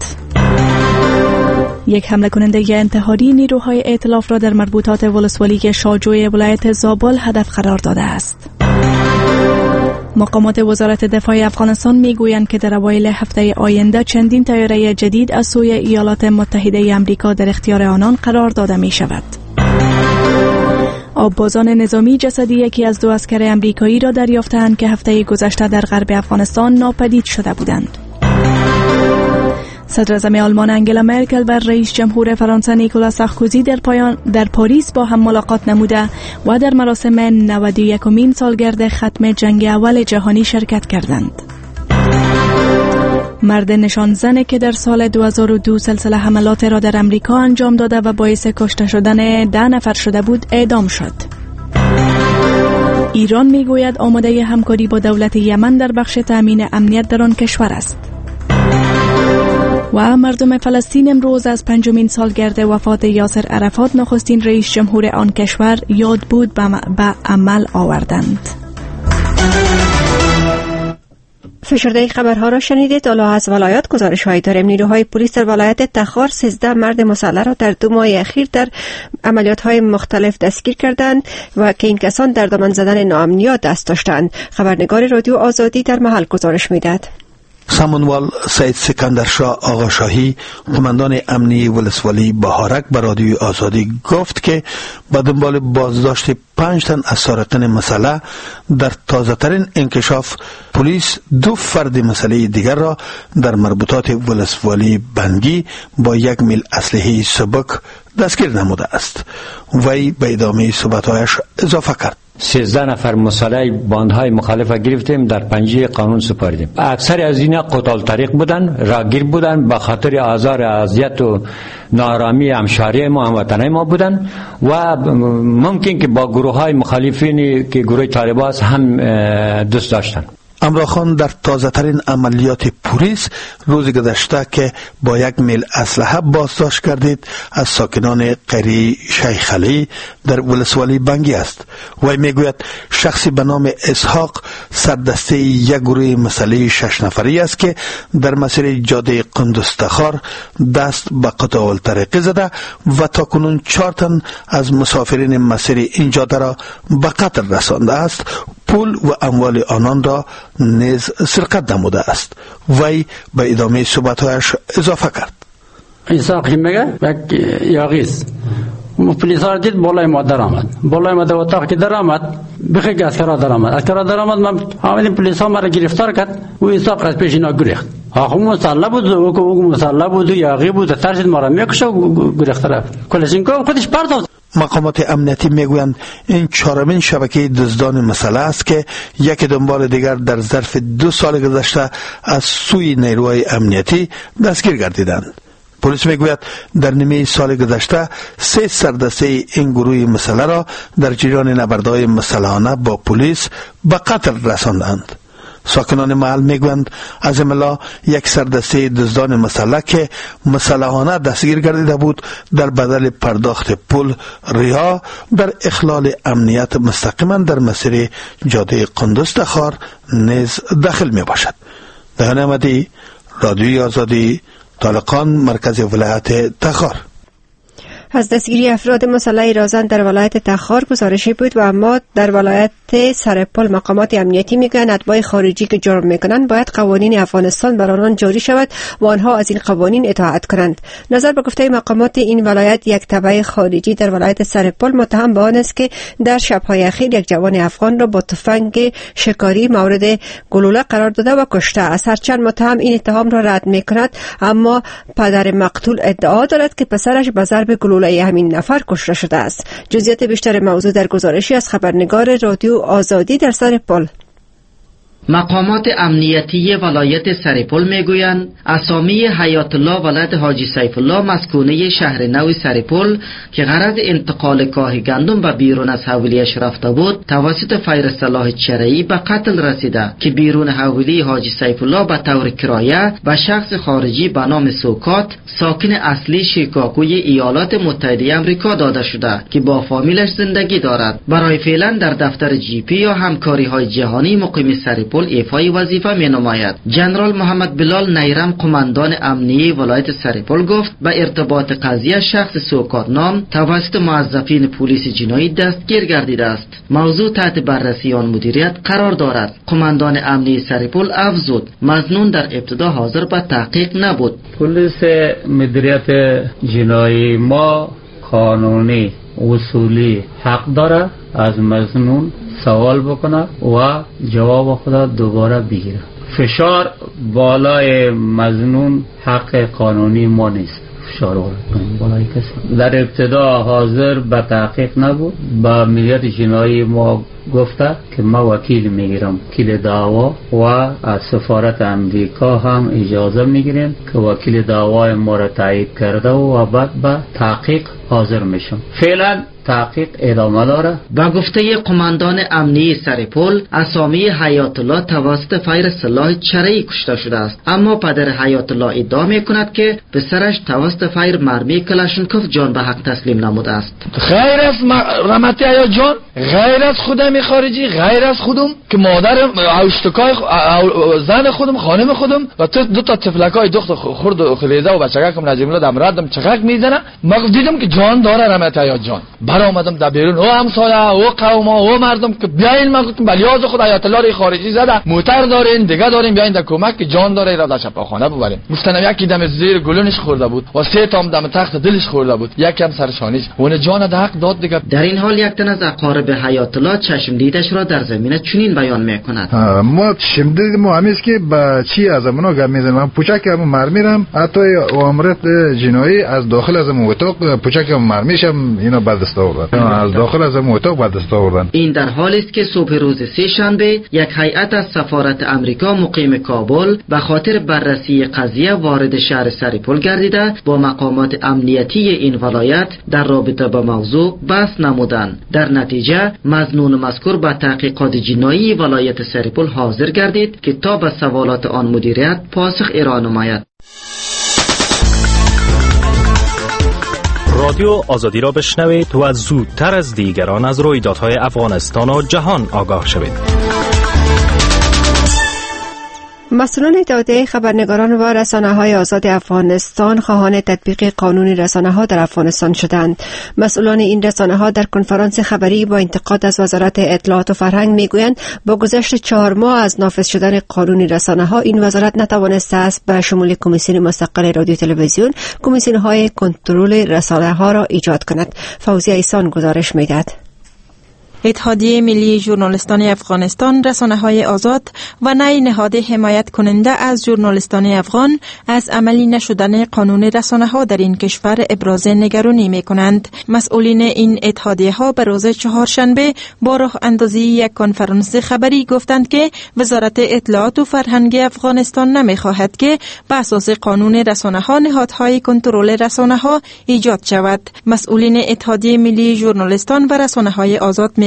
[SPEAKER 3] یک حمله کننده انتحاری نیروهای ائتلاف را در مربوطات ولسوالی شاجوی ولایت زابل هدف قرار داده است. مقامات وزارت دفاع افغانستان میگویند که در اوایل هفته آینده چندین طیاره جدید از سوی ایالات متحده آمریکا در اختیار آنان قرار داده می شود. آببازان نظامی جسدی یکی از 2 عسکر آمریکایی را دریافتند که هفته گذشته در غرب افغانستان ناپدید شده بودند. صدر اعظم آلمان انگلا مرکل و رئیس جمهور فرانسه نیکولاس سارکوزی در پاریس با هم ملاقات نموده و در مراسم 91مین سالگرد ختم جنگ اول جهانی شرکت کردند. مرد نشان زنی که در سال 2002 سلسله حملات را در امریکا انجام داده و باعث کشته شدن 10 نفر شده بود اعدام شد. ایران میگوید آماده همکاری با دولت یمن در بخش تامین امنیت در آن کشور است. و مردم فلسطین امروز از 5مین سالگرد وفات یاسر عرفات نخستین رئیس جمهور آن کشور یاد بود به عمل آوردند.
[SPEAKER 1] فشرده خبرها را شنیدید. حالا از ولایات گزارش‌هایی داریم. نیروهای پلیس در ولایت تخار 13 مرد مسلح را در 2 ماه اخیر در عملیات‌های مختلف دستگیر کردند و که این کسان در دامن زدن ناامنیات دست داشتند. خبرنگار رادیو آزادی در محل گزارش می‌دهد.
[SPEAKER 15] سامانوال سید سکندرشاه آقاشاهی قماندان امنی ولسوالی بهارک به رادیوی آزادی گفت که به دنبال بازداشت 5 تن از سارقین مسلح در تازه ترین انکشاف پلیس 2 فرد مسلح دیگر را در مربوطات ولسوالی بنگی با 1 میل اسلحه سبک دستگیر نموده است. وی به ادامه صحبت‌هایش اضافه کرد:
[SPEAKER 16] 13 نفر مسلح باندهای مخالف گرفتیم، در پنجه قانون سپردیم. اکثر از اینا قتال طریق بودن، راگیر بودن، به خاطر آزار اذیت و نارامی همشهری ما، هموطنای ما بودن و ممکن که با گروه های مخالفینی که گروه طالبان هم دوست داشتن.
[SPEAKER 15] امرا خان در تازه ترین عملیات پلیس روز گذشته که با 1 میل اسلحه بازداشت کردید از ساکنان قریه شیخ علی در ولسوالی بنگی است. وی میگوید شخصی به نام اسحاق سردسته یک گروه مسلح 6 نفری است که در مسیر جاده قندوز تخار دست به قطع طریقی زده و تاکنون 4 تن از مسافرین مسیر این جاده را به قتل رسانده است. پول و اموال آنان را نیز سرقت نموده است. وی به ادامه صحبت‌هایش اضافه کرد:
[SPEAKER 17] اسحاق میگه یک یاغیز پلیس ها دید بالای ما در اتاق که در آمد بخی که اسکرها در آمد من آمدیم پلیس ها مرا گرفتار کرد و اسحاق از پیش اینا گریخت. آخه مسلح بود و یاغی بود، ترسید ما را میکشه و گریخت رفت. کلاشینکوف خودش پرتافت.
[SPEAKER 15] مقامات امنیتی میگویند این 4مین شبکه دزدان مسلح است که یک دنبال دیگر در ظرف 2 سال گذشته از سوی نیروهای امنیتی دستگیر گردیدند. پلیس میگوید در نیمه سال گذشته 3 سردسته این گروه مسلح را در جریان نبردهای مسلحانه با پلیس به قتل رساندند. ساکنان محل میگویند عظیم الله یک سردسته دزدان مسلح که مسلحانه دستگیر گردیده بود در بدل پرداخت پول رها در اخلال امنیت مستقیما در مسیر جاده قندوز تخار نیز داخل می باشد. دهان احمدی، رادیوی آزادی، طالقان، مرکز ولایت تخار.
[SPEAKER 1] از دستگیری افراد مسلح رازن در ولایت تخار گزارشی بود و اما در ولایت سرپل مقامات امنیتی میگن اتباع خارجی که جرم میکنند باید قوانین افغانستان بر آنان جاری شود و آنها از این قوانین اطاعت کنند. نظر به گفته مقامات این ولایت، یک تبع خارجی در ولایت سرپل متهم به آن است که در شب‌های اخیر یک جوان افغان را با تفنگ شکاری مورد گلوله قرار داده و کشته است. هرچند متهم این اتهام را رد میکند، اما پدر مقتول ادعا دارد که پسرش به ضرب گلوله همین نفر کشته شده است. جزئیات بیشتر موضوع در گزارشی از خبرنگار رادیو آزادی در سرپل.
[SPEAKER 18] مقامات امنیتی ولایت سرپل میگویند اسامی حیات الله ولد حاجی سیف الله مسکونه شهر نو سرپل که غرض انتقال کاه گندم به بیرون از حویلیش رفته بود توسط فیر صلاح چرایی به قتل رسیده که بیرون حویلی حاجی سیف الله به طور کرایه به شخص خارجی به نام سوکات ساکن اصلی شیکاگوی ایالات متحده آمریکا داده شده که با فامیلش زندگی دارد. برای فعلا در دفتر جی پی یا همکاری های جهانی مقیم سرپل ایفای وظیفه می نماید. جنرال محمد بلال نیرم قماندان امنیه ولایت سرپل گفت به ارتباط قضیه شخص سوکات نام توسط موظفین پلیس جنایی دستگیر گردیده است. موضوع تحت بررسی آن مدیریت قرار دارد. قماندان امنیه سرپل افزود مظنون در ابتدا حاضر به تحقیق نبود.
[SPEAKER 19] پلیس مدیریت جنایی ما قانونی اصولی حق داره از مظنون سوال بکنه و جواب خدا دوباره بگیره. فشار بالای مظنون حق قانونی ما نیست. فشار بالای کسی. در ابتدا حاضر به تحقیق نبود. با مدیریت جنایی ما گفته که ما وکیل میگیرم، وکیل دعوا، و از سفارت امریکا هم اجازه میگیریم که وکیل دعوای ما را تایید کرده و بعد به تحقیق حاضر میشم. فعلا تحقیق ادامه داره.
[SPEAKER 18] با گفته قماندان امنیه سرپل اسامی حیات الله توسط فیر صلاح چرایی کشته شده است، اما پدر حیات الله ادعا میکند که پسرش توسط فیر مرمی کلاشینکوف جان به حق تسلیم نموده است.
[SPEAKER 20] غیر از رحمتی حیات جان، غیر از خودم خارجی، غیر از خودم که مادرم اوشتکای زن خودم، خانم خودم و دو تا تفلکای دختر خرد و خلیزه و بچگکم نجمیلا دم ردم چقدر میزنه. ما دیدم که جان داره رحمتی حیات جان. برآمدم در بیرون او همسایه او قوم او مردم که بیاین، ما گفتم بلیاز خود حیات الله خارجی زده، موتر دارین دیگه دارین، بیاین در کمک که جان داره را در شفاخانه ببریم. مستنم یکی دم زیر گلونش خورده بود و سه تا دم تخت دلش خورده بود، یکی هم سرشانیش، اون جان ده حق داد دیگه.
[SPEAKER 18] در این حال یک تن از اقارب حیات الله چشم دیدش را در زمینه چنین بیان میکند.
[SPEAKER 21] ما چشم دید ما همیست که با چی از امنا گم میزنم، پوچکم مرمیرم، حتی امرت جنایی از داخل از اتاق پوچکم مرمیشم اینا بعد دست آوردن، از داخل از اتاق بعد دست آوردن.
[SPEAKER 18] این در حالی است که صبح روز سه شنبه یک هیئت از سفارت امریکا مقیم کابل به خاطر بررسی قضیه وارد شهر سرپل گردیده با مقامات امنیتی این ولایت در رابطه با موضوع بحث نمودند. در نتیجه مظنون مذکور به تحقیقات جنایی ولایت سرپل حاضر گردید که تا به سوالات آن مدیریت پاسخ ارائه نماید.
[SPEAKER 22] رادیو آزادی را بشنوید و زودتر از دیگران از رویدادهای افغانستان و جهان آگاه شوید.
[SPEAKER 1] مسئولان اتحادیه خبرنگاران و رسانه‌های آزاد افغانستان خواهان تطبیق قانون رسانه‌ها در افغانستان شدند. مسئولان این رسانه‌ها در کنفرانس خبری با انتقاد از وزارت اطلاعات و فرهنگ میگویند با گذشت 4 ماه از نافذ شدن قانون رسانه‌ها این وزارت نتوانسته است به شمول کمیسیون مستقل رادیو تلویزیون کمیسیون‌های کنترل رسانه‌ها را ایجاد کند. فوزیه ایسان گزارش می‌دهد.
[SPEAKER 23] اتحادیه ملی ژورنالیستان افغانستان رسانه‌های آزاد و نهاد نهاد حمایت کننده از ژورنالیستان افغان از عملی نشدن قانون رسانه‌ها در این کشور ابراز نگرانی می‌کنند. مسئولین این اتحادیه‌ها به روز چهارشنبه با راه اندازی یک کنفرانس خبری گفتند که وزارت اطلاعات و فرهنگ افغانستان نمی‌خواهد که به اساس قانون رسانه‌ها نهادهای کنترل رسانه‌ها ایجاد شود. مسئولین اتحادیه ملی ژورنالیستان و رسانه‌های آزاد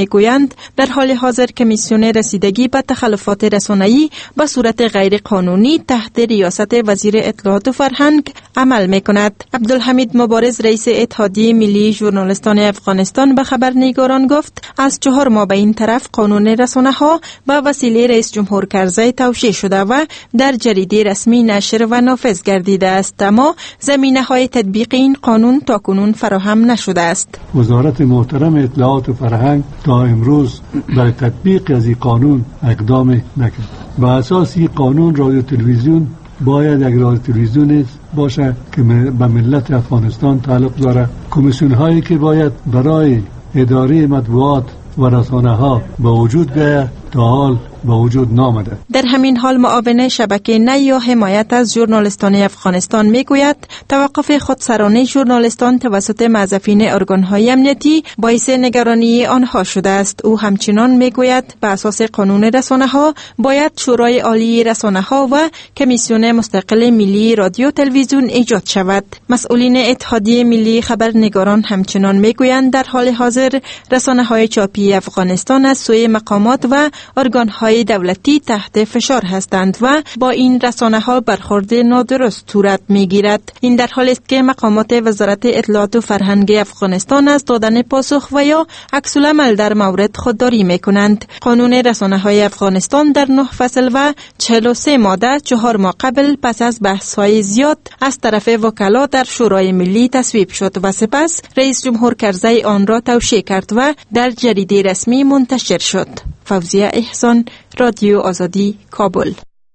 [SPEAKER 23] میگویند در حال حاضر کمیسیون رسیدگی به تخلفات رسانه‌ای به صورت غیر قانونی تحت ریاست وزیر اطلاعات و فرهنگ عمل میکند. عبدالحمید مبارز رئیس اتحادیه ملی ژورنالیستان افغانستان به خبرنگاران گفت از 4 ماه به این طرف قانون رسانه‌ها به وسیله رئیس جمهور کرزی توشیح شده و در جریده رسمی نشر و نافذ گردیده است، اما زمینه‌های تطبیق این قانون تاکنون فراهم نشده است.
[SPEAKER 4] وزارت محترم اطلاعات و فرهنگ تا امروز برای تطبیق از این قانون اقدام نکرد. به اساس این قانون رادیو تلویزیون باید یک رادیو تلویزیون باشه که به ملت افغانستان تعلق داره. کمیسیون هایی که باید برای اداره مطبوعات و رسانه ها به وجود بیاید تا حال به وجود نامده.
[SPEAKER 23] در همین حال معاون شبکه نه یا حمایت از ژورنالیستان افغانستان میگوید توقف خودسرانه ژورنالیستان توسط موظفین ارگان‌های امنیتی باعث نگرانی آنها شده است. او همچنان میگوید به اساس قانون رسانه‌ها باید شورای عالی رسانه‌ها و کمیسیون مستقل ملی رادیو تلویزیون ایجاد شود. مسئولین اتحادیه ملی خبرنگاران همچنان میگویند در حال حاضر رسانه‌های چاپی افغانستان از سوی مقامات و ارگان‌های دولتی تحت فشار هستند و با این رسانه‌ها برخورد نادرست صورت می‌گیرد. این در حالی است که مقامات وزارت اطلاعات و فرهنگ افغانستان از دادن پاسخ و یا عکس‌العمل در مورد خودداری می‌کنند. قانون رسانه‌های افغانستان در 9 فصل و 43 ماده 4 ماه قبل پس از بحث‌های زیاد از طرف وکلا در شورای ملی تصویب شد و سپس رئیس جمهور کرزی آن را توشیح کرد و در جریده رسمی منتشر شد. فوزیه احسان، رادیو آزادی، کابل.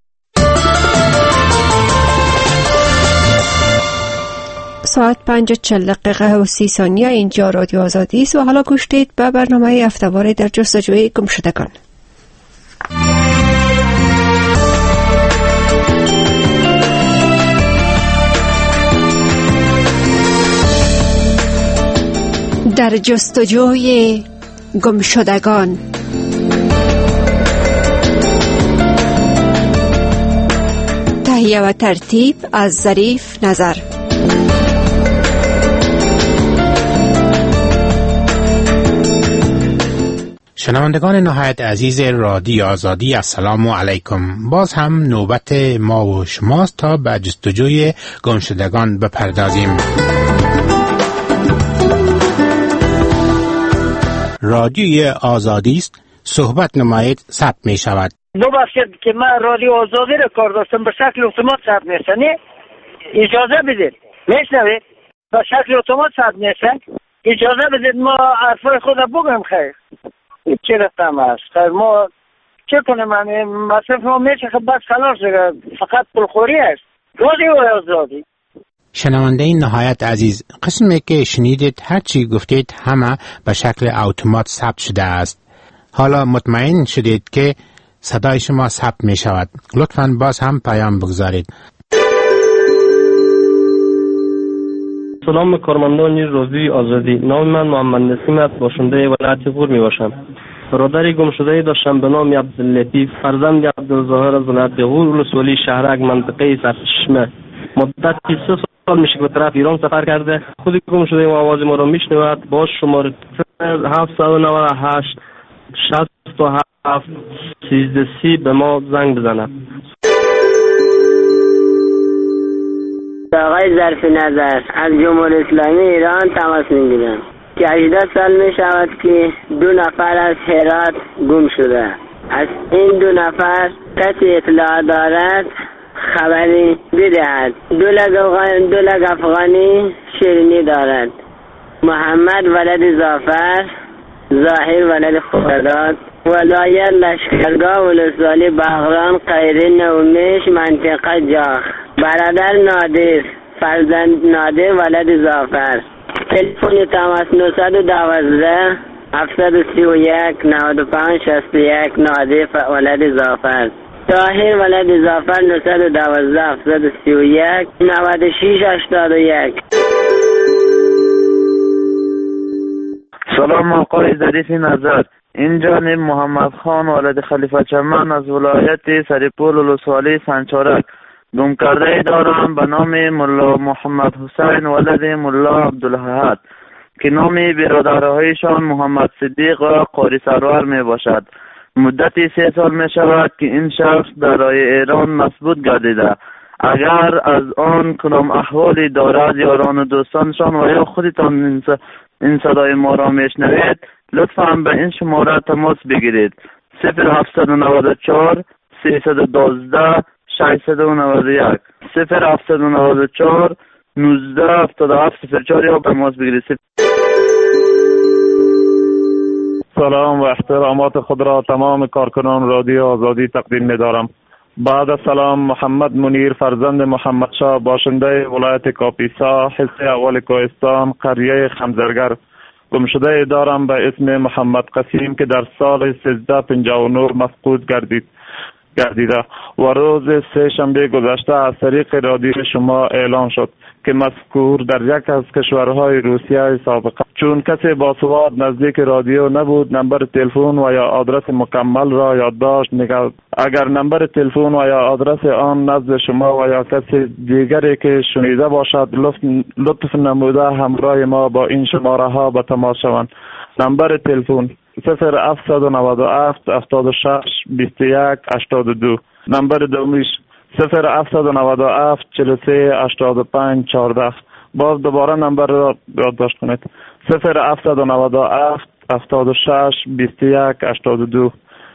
[SPEAKER 1] ساعت 5:40 و 30 ثانیه اینجا رادیو آزادی است و حالا گوش دید به برنامه هفته‌واره در جستجوی گمشدگان. در جستجوی گمشدگان. تهیه و ترتیب از ظریف نظر.
[SPEAKER 5] شنوندگان نهایت عزیز رادیو آزادی، السلام علیکم. باز هم نوبت ما و شماست تا به جستجوی گمشدگان بپردازیم. رادیوی آزادی است، صحبت نمایید ثبت می شود.
[SPEAKER 6] ببخشید که من رادیو آزادی را کار داشتم، به شکل اتومات ثبت میشه. اجازه بدید، میشنوید؟ به شکل اتومات ثبت میشه. اجازه بدید ما حرفای خود بگم. خیر چه رقم است؟ خیر ما چه کنیم؟ مصرف ما میشه خب بس خلاص دیگه، فقط پولخوری است. رادیو آزادی.
[SPEAKER 5] شنونده نهایت عزیز، قسمی که شنیدید هر چی گفتید همه به شکل اتومات ثبت شده است. حالا مطمئن شدید که صدای شما ثبت می شود. لطفاً باز هم پیام بگذارید.
[SPEAKER 24] سلام کارمندان رادیوی آزادی. نام من محمد نسیم است، باشنده ولایت غور می باشم. برادری گمشده داشتم به نام عبداللطیف، فرزند عبدالظاهر از ولایت غور ولسوالی شهرک منطقه سرچشمه. مدت 3 سال میشه که به طرف ایران سفر کرده. خودی گمشده و آواز ما را میشنود. باز شماره 798 67 13 به ما زنگ بزنه.
[SPEAKER 25] آقای ظریف نظر از جمهوری اسلامی ایران تماس میگیرم که 18 سال می شود که 2 نفر از هرات گم شده. از این 2 نفر کسی اطلاع دارد خبری بدهد. 2 لگ افغانی شیرینی دارد. محمد ولد زافر، ظاهر ولد خرداد، ولایت لشکرگاه ولسوالی بغران قیری نومیش منطقه جاخ. برادر نادر، فرزند نادر ولد زافر. تلفن تماس 912 731 95 61 نادر ولد زافر. طاهر ولد زافر 912 731 96 81.
[SPEAKER 26] سلام آقای ظریف نظر، این جانب محمد خان ولد خلیفه چمن از ولایت سریپول ولسوالی سنچارک. گم کرده دارم به نام ملا محمد حسین ولد ملا عبدالاحد. که نام برادرهایشان محمد صدیق و قاری سرور می باشد. مدتی 3 سال می شود که این شخص در ایران مسبوط گردیده. اگر از آن کدام احوالی دارد یاران و دوستانشان و یا خودتان این صدای ما را میشنوید، لطفاً به این شماره تماس بگیرید: 0794 312 691 0794 19 7704 یا تماس بگیرید.
[SPEAKER 2] سلام و احترامات خود را تمام کارکنان رادیو آزادی تقدیم می‌دارم. بعد از سلام، محمد منیر فرزند محمد شاه، باشنده ولایت کاپیسا، حصه اول کوهستان، قریه خنزرگر. گمشده دارم به اسم محمد قسیم که در سال 1359 مفقود گردیده و روز 3 شنبه گذشته از طریق رادیو شما اعلان شد که مذکور در یک از کشورهای روسیه سابقه. چون کسی با سواد نزدیک رادیو نبود، نمبر تلفن و یا آدرس مکمل را یادداشت نگرد. اگر نمبر تلفن و یا آدرس آن نزد شما و یا کسی دیگری که شنیده باشد، لطف نموده همراه ما با این شماره ها به تماس شوند. نمبر تلفن 0797 76 21 82. نمبر دومیش 0797 43 85 14. باز دوباره نمبر را یادداشت کنید: 0797 76 21 82.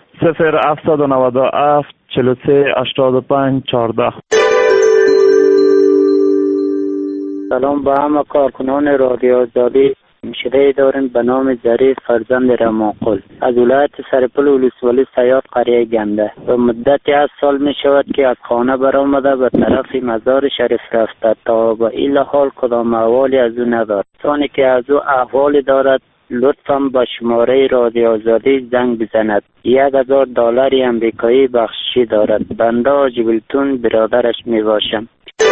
[SPEAKER 2] 0797 43 85 14.
[SPEAKER 25] سلام به همه کارکنان رادیو آزادی. گمشده داریم به نام ظریف فرزند رماقل از ولایت سرپل ولسوالی سیاد قریه گنده. و مدتی از سال می شود که از خانه برآمده به طرف مزار شریف رفته تا به این حال کدام احوالی از او ندارد. ثانی که از او احوالی دارد لطفاً با شماره رادیو آزادی زنگ بزند. $1000 امریکایی بخشی دارد. بنده آجیبلتون برادرش می باشم.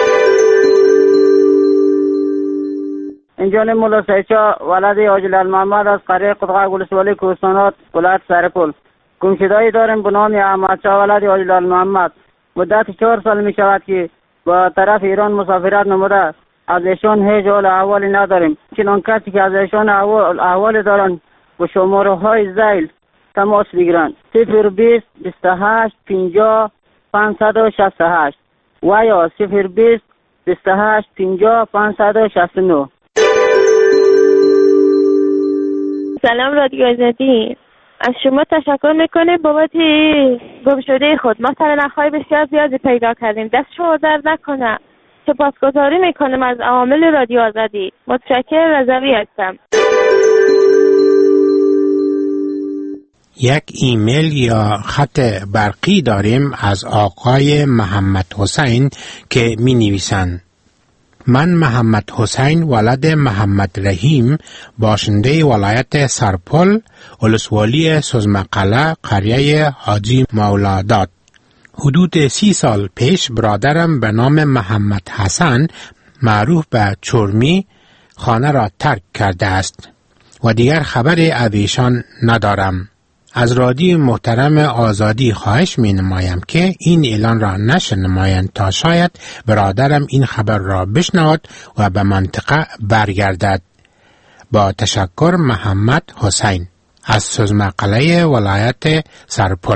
[SPEAKER 8] اینجا مولا سیچا ولد حاجی لال محمد از قریه قطغه ولسوالی کوهستانات ولایت سرپل. گمشده‌ای داریم به نام احمد شاه ولد حاجی لال محمد. مدت 4 سال می شود که با طرف ایران مسافرت نموده. از ایشان هیچ حال احوالی نداریم. چنان کسی که از ایشان احوالی دارند با شماره های زیل تماس بگیرند: 020 28 50 568 و یا 020 28 50 569.
[SPEAKER 9] سلام رادیو آزادی، از شما تشکر میکنیم بابت گمشده خود. ما سرنخ‌های بسیار زیادی پیدا کردیم، دست شما درد نکنه. سپاسگزاری میکنم از عوامل رادیو آزادی. متشکرم، رضوی هستم.
[SPEAKER 5] یک ایمیل یا خط برقی داریم از آقای محمد حسین که می نویسند: من محمد حسین ولد محمد رحیم، باشنده ولایت سرپل ولسوالی سوزمقله قریه حاجی مولادات. حدود 30 سال پیش برادرم به نام محمد حسن معروف به چرمی خانه را ترک کرده است و دیگر خبری از ایشان ندارم. از رادیو محترم آزادی خواهش می نمایم که این اعلان را نشر نمایند تا شاید برادرم این خبر را بشنود و به منطقه برگردد. با تشکر، محمد حسین از سوزمقله ولایت سرپل.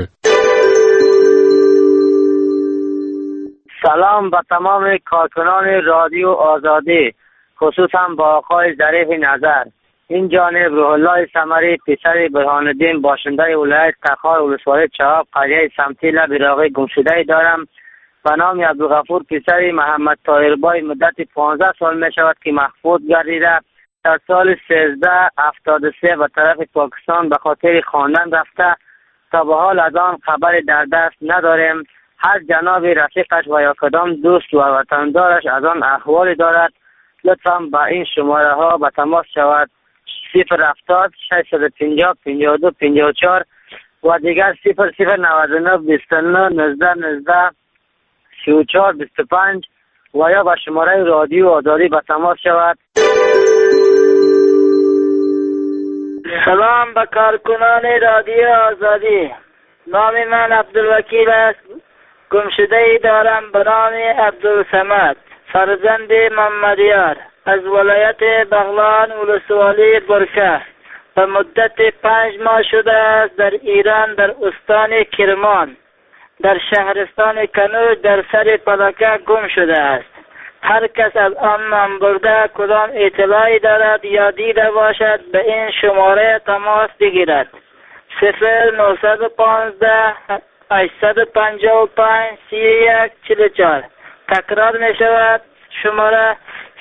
[SPEAKER 10] سلام به تمام کارکنان رادیو آزادی، خصوصا با آقای ظریف نظر. این جانب روح الله ثمری پسر برهان الدین باشنده ولایت تخار ولسوالی چهاب قریه سمتی لب عراقی گمشده دارم. به نام عبدالغفور پسر محمد طاهربای مدت 15 سال می شود که مفقود گردیده. در سال 1373 به طرف پاکستان به خاطر خواندن رفته. تا به حال از آن خبری در دست نداریم. هر جناب رفیقش و یا کدام دوست و وطندارش از آن احوالی دارد، لطفاً با این شماره ها به تماس شود: 070 650 52 54 و دیگر 0099 29 19 19 34 25 و یا با شماره رادیو آزادی به تماس شود.
[SPEAKER 11] سلام به کارکنان رادیو آزادی. نام من عبدالوکیل است. گمشده ای دارم به نام عبدالصمد فرزند محمدیار از ولایت بغلان ولسوالی برکه به مدت 5 ماه شده است در ایران در استان کرمان در شهرستان کنوج در سر پلکه گم شده است. هر کس از آن نام برده کدام اطلاعی دارد یا دیده باشد به این شماره تماس بگیرد. 0915 855 3144. تکرار می شود شماره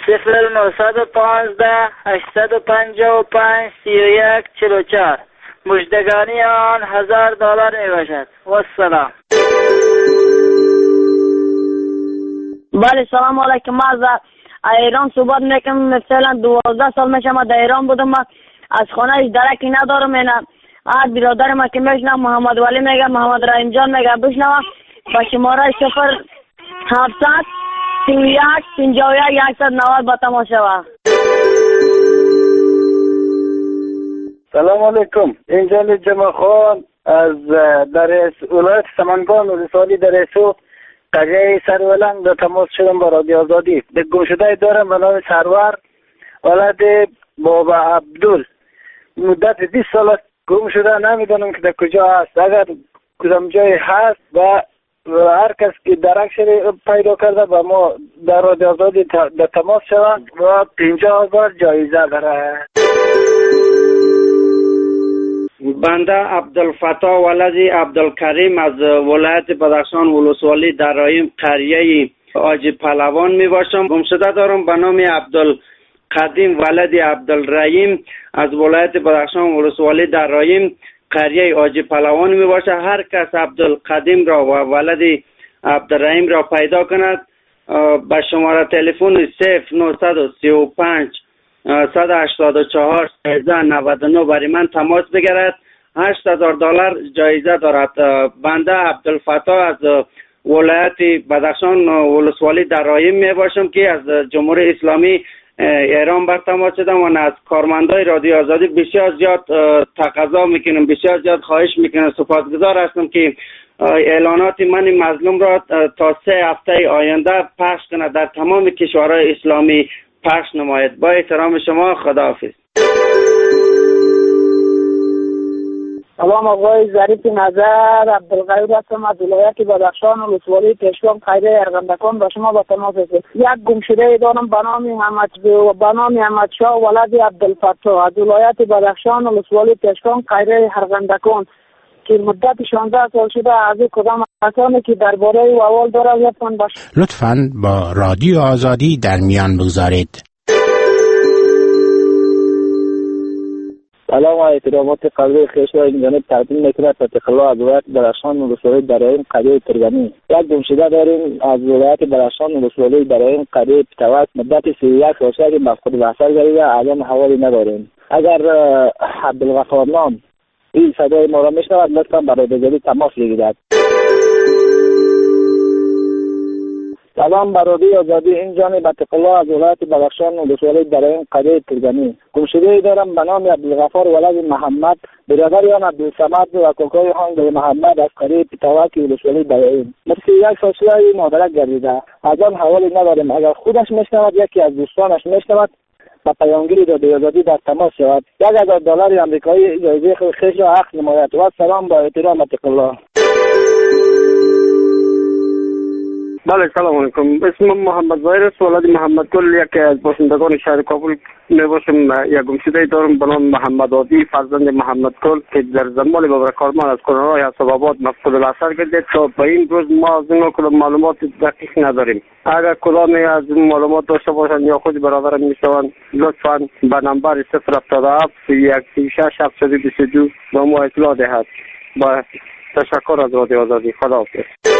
[SPEAKER 11] 0915 855 3144. مجدگانی آن $1000 می باشد. و السلام.
[SPEAKER 3] بله سلام علیکم. ما از ایران صحبت میکنم. فعلا 12 سال میشه ما در ایران بودم. ما از خانه درکی ندارم. هر برادر ما که میشنم محمد ولی میگه، محمد رحیم جان میگه بشنوم با شماره 0700 31 51 190 با تماس شود.
[SPEAKER 7] سلام علیکم. اینجا جمع خان از در ولایت سمنگان ولسوالی در سو قریه سرولنگ به تماس شدم با رادیو آزادی. به گم شده دارم به نام سرور ولد بابا عبدال. مدت 20 سال گم شده، نمیدونم که در کجا هست. اگر کدام جای هست و هر کس که درک شده پیدا کرده با ما در رادیو آزادی در تماس شود و 50,000 جایزه داره.
[SPEAKER 12] بنده عبدالفتاح ولد عبدالکریم از ولایت بدخشان ولسوالی در رایم قریه آجی پهلوان می باشم. گمشده دارم به نام عبدالقدیم ولد عبدالرحیم از ولایت بدخشان ولسوالی در رایم قریه آجی پهلوان می باشه. هر کس عبدالقدیم را و ولد عبدالرحیم را پیدا کند به شماره تلفن 0935 184 1399 برای من تماس بگیرد. $8,000 جایزه دارد. بنده عبدالفتاح از ولایت بدخشان ولسوالی در رایم می باشم که از جمهوری اسلامی ایران بر تماس شدم و از کارمندای رادیو آزادی بسیار زیاد تقاضا میکنم، بسیار زیاد خواهش میکنم، سپاسگزار هستم که اعلانات من مظلوم را تا 3 هفته آینده پخش کنه، در تمام کشورهای اسلامی پخش نماید. با احترام شما، خداحافظ.
[SPEAKER 3] سلام آقای ظریف نظر، عبدالغیور هستم از ولایت بدخشان ولسوالی پشکام قریه ارغندکان با شما با تماس هستم. یک گمشده دارم به نام احمدشاه ولد عبدالفتاح از ولایت بدخشان ولسوالی پشکام قریه ارغندکان که مدت 16 سال شده. از کدام کسانی که درباره او احوال دارد
[SPEAKER 5] لطفاً با رادیو آزادی در میان بگذارید.
[SPEAKER 7] سلام و احترامات قلبی خویش را این جانب تقدیم میکنم. فتح الله از ولایت بدخشان ولسوالی در رایم قریه ترگانی. یک گمشده داریم از ولایت بدخشان ولسوالی در رایم قریه پتوک. مدت 31 سال شده مفقود اثر گردیده. الان حوالی نداریم. اگر عبدالغفار نام این صدای ما را میشنود لطفا برای بزرگی تماس بگیرد. سلام برادری آزادی، این جانب فتح الله از ولایت بدخشان ولسوالی در این قریه ترگانی. گمشده دارم به نام عبدالغفار ولد محمد، برادر آن عبدالصمد و کاکای آن محمد از قریه پتوک ولسوالی در این. مثل 1 سال شده مادرک گردیده. از آن حوالی نداریم. اگر خودش میشنود یکی از دوستانش میشنود با پیامگیری رادیو آزادی در تماس شود. $1,000 آمریکایی جایزه خویش را حق نماید. و سلام با احترام فتح الله. بله سلام علیکم. اسمم محمد ظاهر است، ولد محمد گل، یکی از باشندگان شهر کابل می باشم. یک گمشده دارم به نام محمد عادی فرزند محمد گل که در زمان بابر کارمان از کانال‌های حساب‌آباد مفقود الاثر گردید. تا به این روز ما از این کدام معلومات دقیق نداریم. اگر کدامی از این معلومات داشته باشند یا خود برادرم میشوند لطفاً به نمبر 077 136 722 با ما اطلاع دهد. با تشکر از رادیو آزادی. خداحافظ.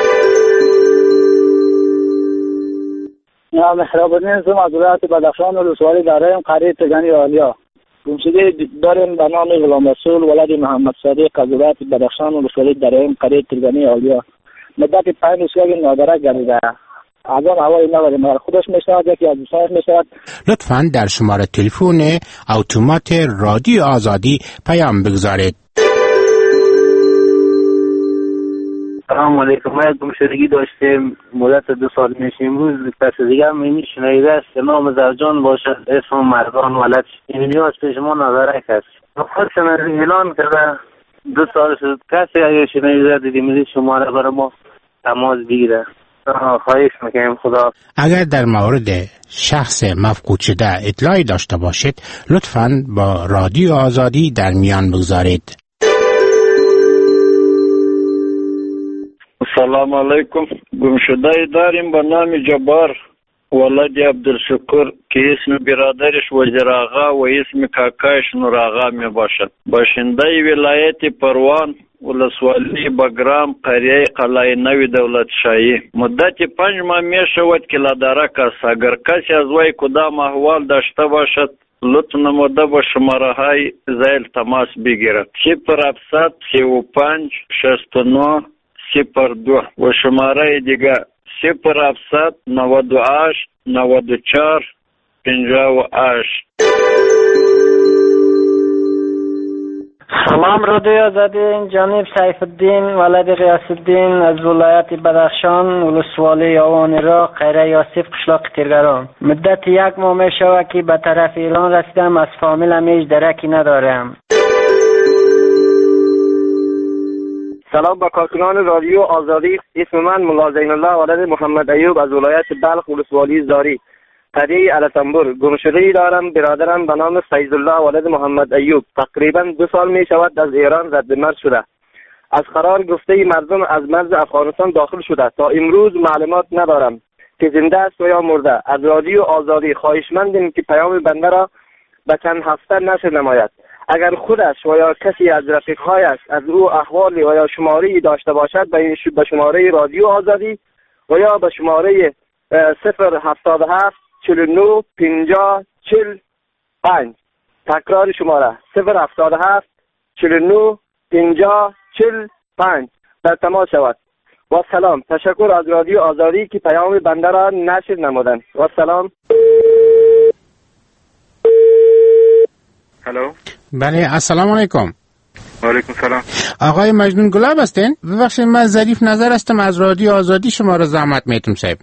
[SPEAKER 12] مهربانی هستم از ولایت بدخشان ولسوالی در رایم قریه ترگانی عالیا. گمشده داریم به نام غلام رسول ولد محمد صادق از ولایت بدخشان ولسوالی در رایم قریه ترگانی عالیا. مدت 5 سال نادرک گردیده. از آن حوالی نداریم. اگر خودش میشنود یکی از دوستانش میشنود
[SPEAKER 5] لطفاً در شماره تلفن اتومات رادیو آزادی پیام بگذارید.
[SPEAKER 13] سلام علیکم. ما یک گمشدگی داشتیم مدت 2 سال پیش. امروز کس دیگه هم شنیده است که نام زوجان باشد، اسم مردان ولد. این نیاز پیش ما نظره کس خودشون اعلان کرده 2 سال شد. کسی اگه شنیده دیدیم شماره برای ما تماس بگیره. خواهش میکنم. خدا.
[SPEAKER 5] اگر در مورد شخص مفقود شده اطلاعی داشته باشید لطفاً با رادیو آزادی در میان بگذارید.
[SPEAKER 14] سلام علیکم. گمشده داریم به نام جبار ولد عبدالشکر که اسم برادرش وزیر آقا و اسم کاکایش نور آقا می باشد. باشنده ولایت پروان ولسوالی بگرام قریه قلعه نوی دولت شاهی. مدت 5 ماه می شود که لدرک است. اگر کسی از وی کدام احوال داشته باشد لطف نموده با شماره های زیل تماس بگیرد. 0700 35 69 02 و شماره دیگه 0700 98 94 58.
[SPEAKER 11] سلام رادیو آزادی. این جانب سیف الدین ولد غیاث الدین از ولایت بدخشان ولسوالی یوان را قریه یاسف قشلاق تیرگران. مدت 1 ماه می شود که به طرف ایران رسیدم. از فامیلم هیچ درکی ندارم.
[SPEAKER 15] سلام با کارکنان رادیو آزادی. اسم من ملا زین الله ولد محمد ایوب از ولایت بلخ ولسوالی زاری قریه التنبور. گمشده‌ای دارم. برادرم به نام سید الله ولد محمد ایوب تقریبا 2 سال می شود از ایران رد مرز شده. از قرار گفته مردم از مرز افغانستان داخل شده. تا امروز معلومات ندارم که زنده است و یا مرده. از رادیو آزادی خواهشمندیم که پیام بنده را به چند هفته نشر نماید. اگر خودش و یا کسی از رفیقهایش از او احوالی و یا شماری داشته باشد به شماره رادیو آزادی و یا به شماره 077 49 50 45. تکرار شماره 077 49 50 45 در تماس شود. و سلام. تشکر از رادیو آزادی که پیام بنده را نشر نمودند. و سلام.
[SPEAKER 16] هلو.
[SPEAKER 5] بله السلام علیکم.
[SPEAKER 16] و علیکم سلام.
[SPEAKER 5] آقای مجنون گلاب هستین؟ ببخشید من ظریف نظر هستم از رادیو آزادی. شما را زحمت میتم صاحب.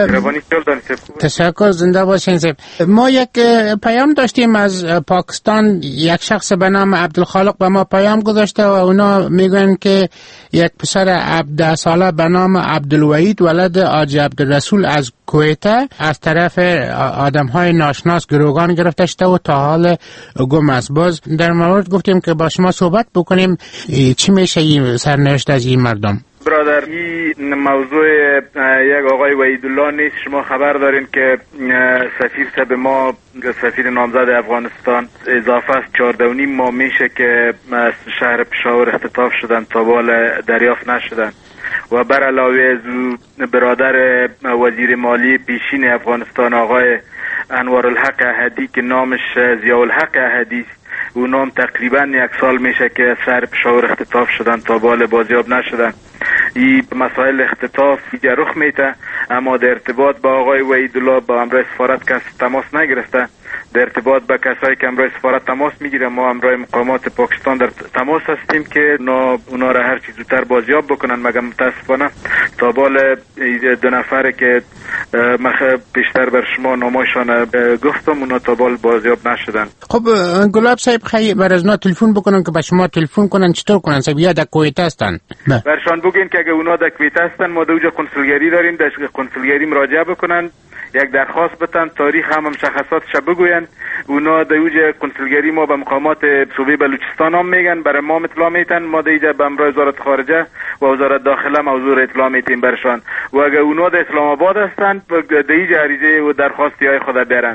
[SPEAKER 5] تشکر. زنده باشین صاحب. ما یک پیام داشتیم از پاکستان. یک شخص به نام عبدالخالق به ما پیام گذاشته و اونا میگن که یک پسر 17 ساله به نام عبدالوحید ولد حاجی عبدالرسول از کویت از طرف آدم‌های ناشناس گروگان گرفته شده و تا حال گم است. باز در مورد گفتیم که با شما صحبت بکنیم چی میشه این سرنوشت از این مردم.
[SPEAKER 16] برادر این موضوع یک آقای وحیدالله نیست. شما خبر دارین که سفیر صاحب ما سفیر نامزد افغانستان اضافه است 14.5 ماه میشه که از شهر پشاور اختطاف شدن تا بال دریافت نشدن و بر علاوه از برادر وزیر مالی پیشین افغانستان آقای انوارالحق احدی که نامش ضیاءالحق احدی است. او نام تقریبا 1 سال میشه که از شهر پشاور اختطاف شدن تا بال بازیاب نشدن. این مسائل اختطاف رخ میته اما در ارتباط با آقای وحیدالله با امرای سفارت کس تماس نگرفته. در ارتباط با کسایی که امرای سفارت تماس میگیره ما امرای مقامات پاکستان در تماس هستیم که اونا را هر چیز زودتر بازیاب بکنن. مگر متاسفانه تا بال 2 نفر که پیشتر بر شما نامایشان گفتم اونا تا بال بازیاب نشدن.
[SPEAKER 5] خب گلاب صاحب خیلی بر از اونا تلفن بکنن که به شما تلفن کنن. چطور کنن صاحب؟ یا در کویت هستن؟
[SPEAKER 16] برشان بگین که اگه اونا در کویت هستن ما در اوجا کنسولگری داریم. در کنسولگری مراجعه بکنن، یک درخواست بتن، تاریخ هم مشخصاتش بگوین. اونا در اوجا کنسولگری ما به مقامات صوبه بلوچستان هم میگن برای ما اطلاع میتن. ما در اینجا به امرای وزارت خارجه و وزارت داخله موضوع اطلاع میتیم برشان و اگه اونا در اسلام آباد هستن در اینجا عریضه و درخواستی های خود برن.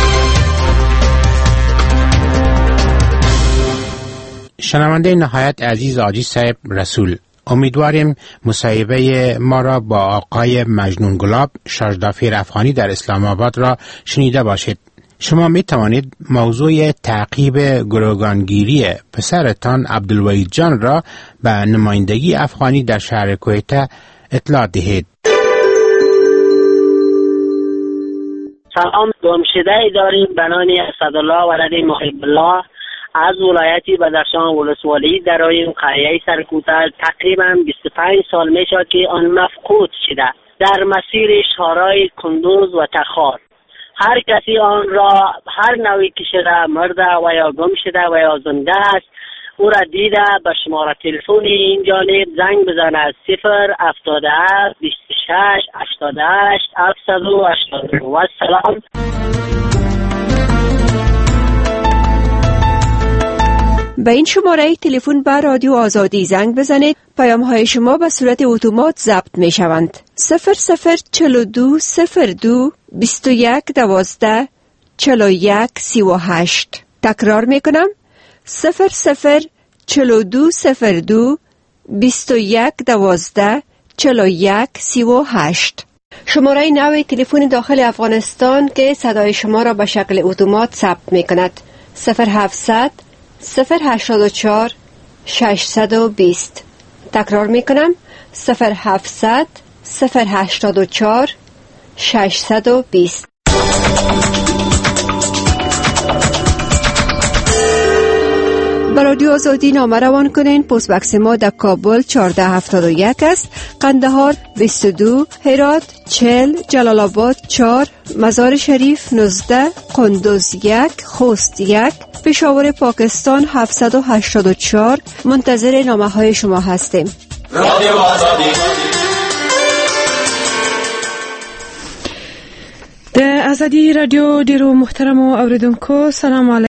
[SPEAKER 5] شنونده نهایت عزیز حاجی صاحب رسول، امیدواریم مصاحبه ما را با آقای مجنون گلاب شاردافیر افغانی در اسلام آباد را شنیده باشید. شما می توانید موضوع تعقیب گروگانگیری پسرتان عبدالوحید جان را به نمایندگی افغانی در شهر کویت اطلاع دهید.
[SPEAKER 25] سلام. گمشده‌ای داریم به نام اسدالله ولد محب الله از ولایت بدخشان ولسوالی درایم قریه سرکوتل تقریبا 25 سال میشه که آن مفقود شده در مسیر شهرهای کندوز و تخار. هر کسی آن را هر نوعی که شده مرده و یا گم شده و یا زنده است او را دیده به شماره تلفن این جانب زنگ بزند 077 26 88 780. و سلام.
[SPEAKER 1] به این شماره تلفن به رادیو آزادی زنگ بزنید. پیام های شما به صورت اتومات ضبط می شوند. 0042 02 21 12 41 38. تکرار می کنم 0042 02 21 12 41 38. شماره نوی تلفن داخل افغانستان که صدای شما را به شکل اتومات ثبت می کند 0700 084 620. تکرار می کنم 0700 084 620. به رادیو آزادی نامه روان کنین. پست بکس ما در کابل 1471 است، قندهار 22، هرات 40، جلال آباد 4، مزار شریف 19، قندوز 1، خوست 1، پشاور پاکستان 784. منتظر نامه های شما هستیم. رادیو آزادی.
[SPEAKER 17] د ازادي رادیو ډیرو محترمو اوریدونکو سلام علیکم.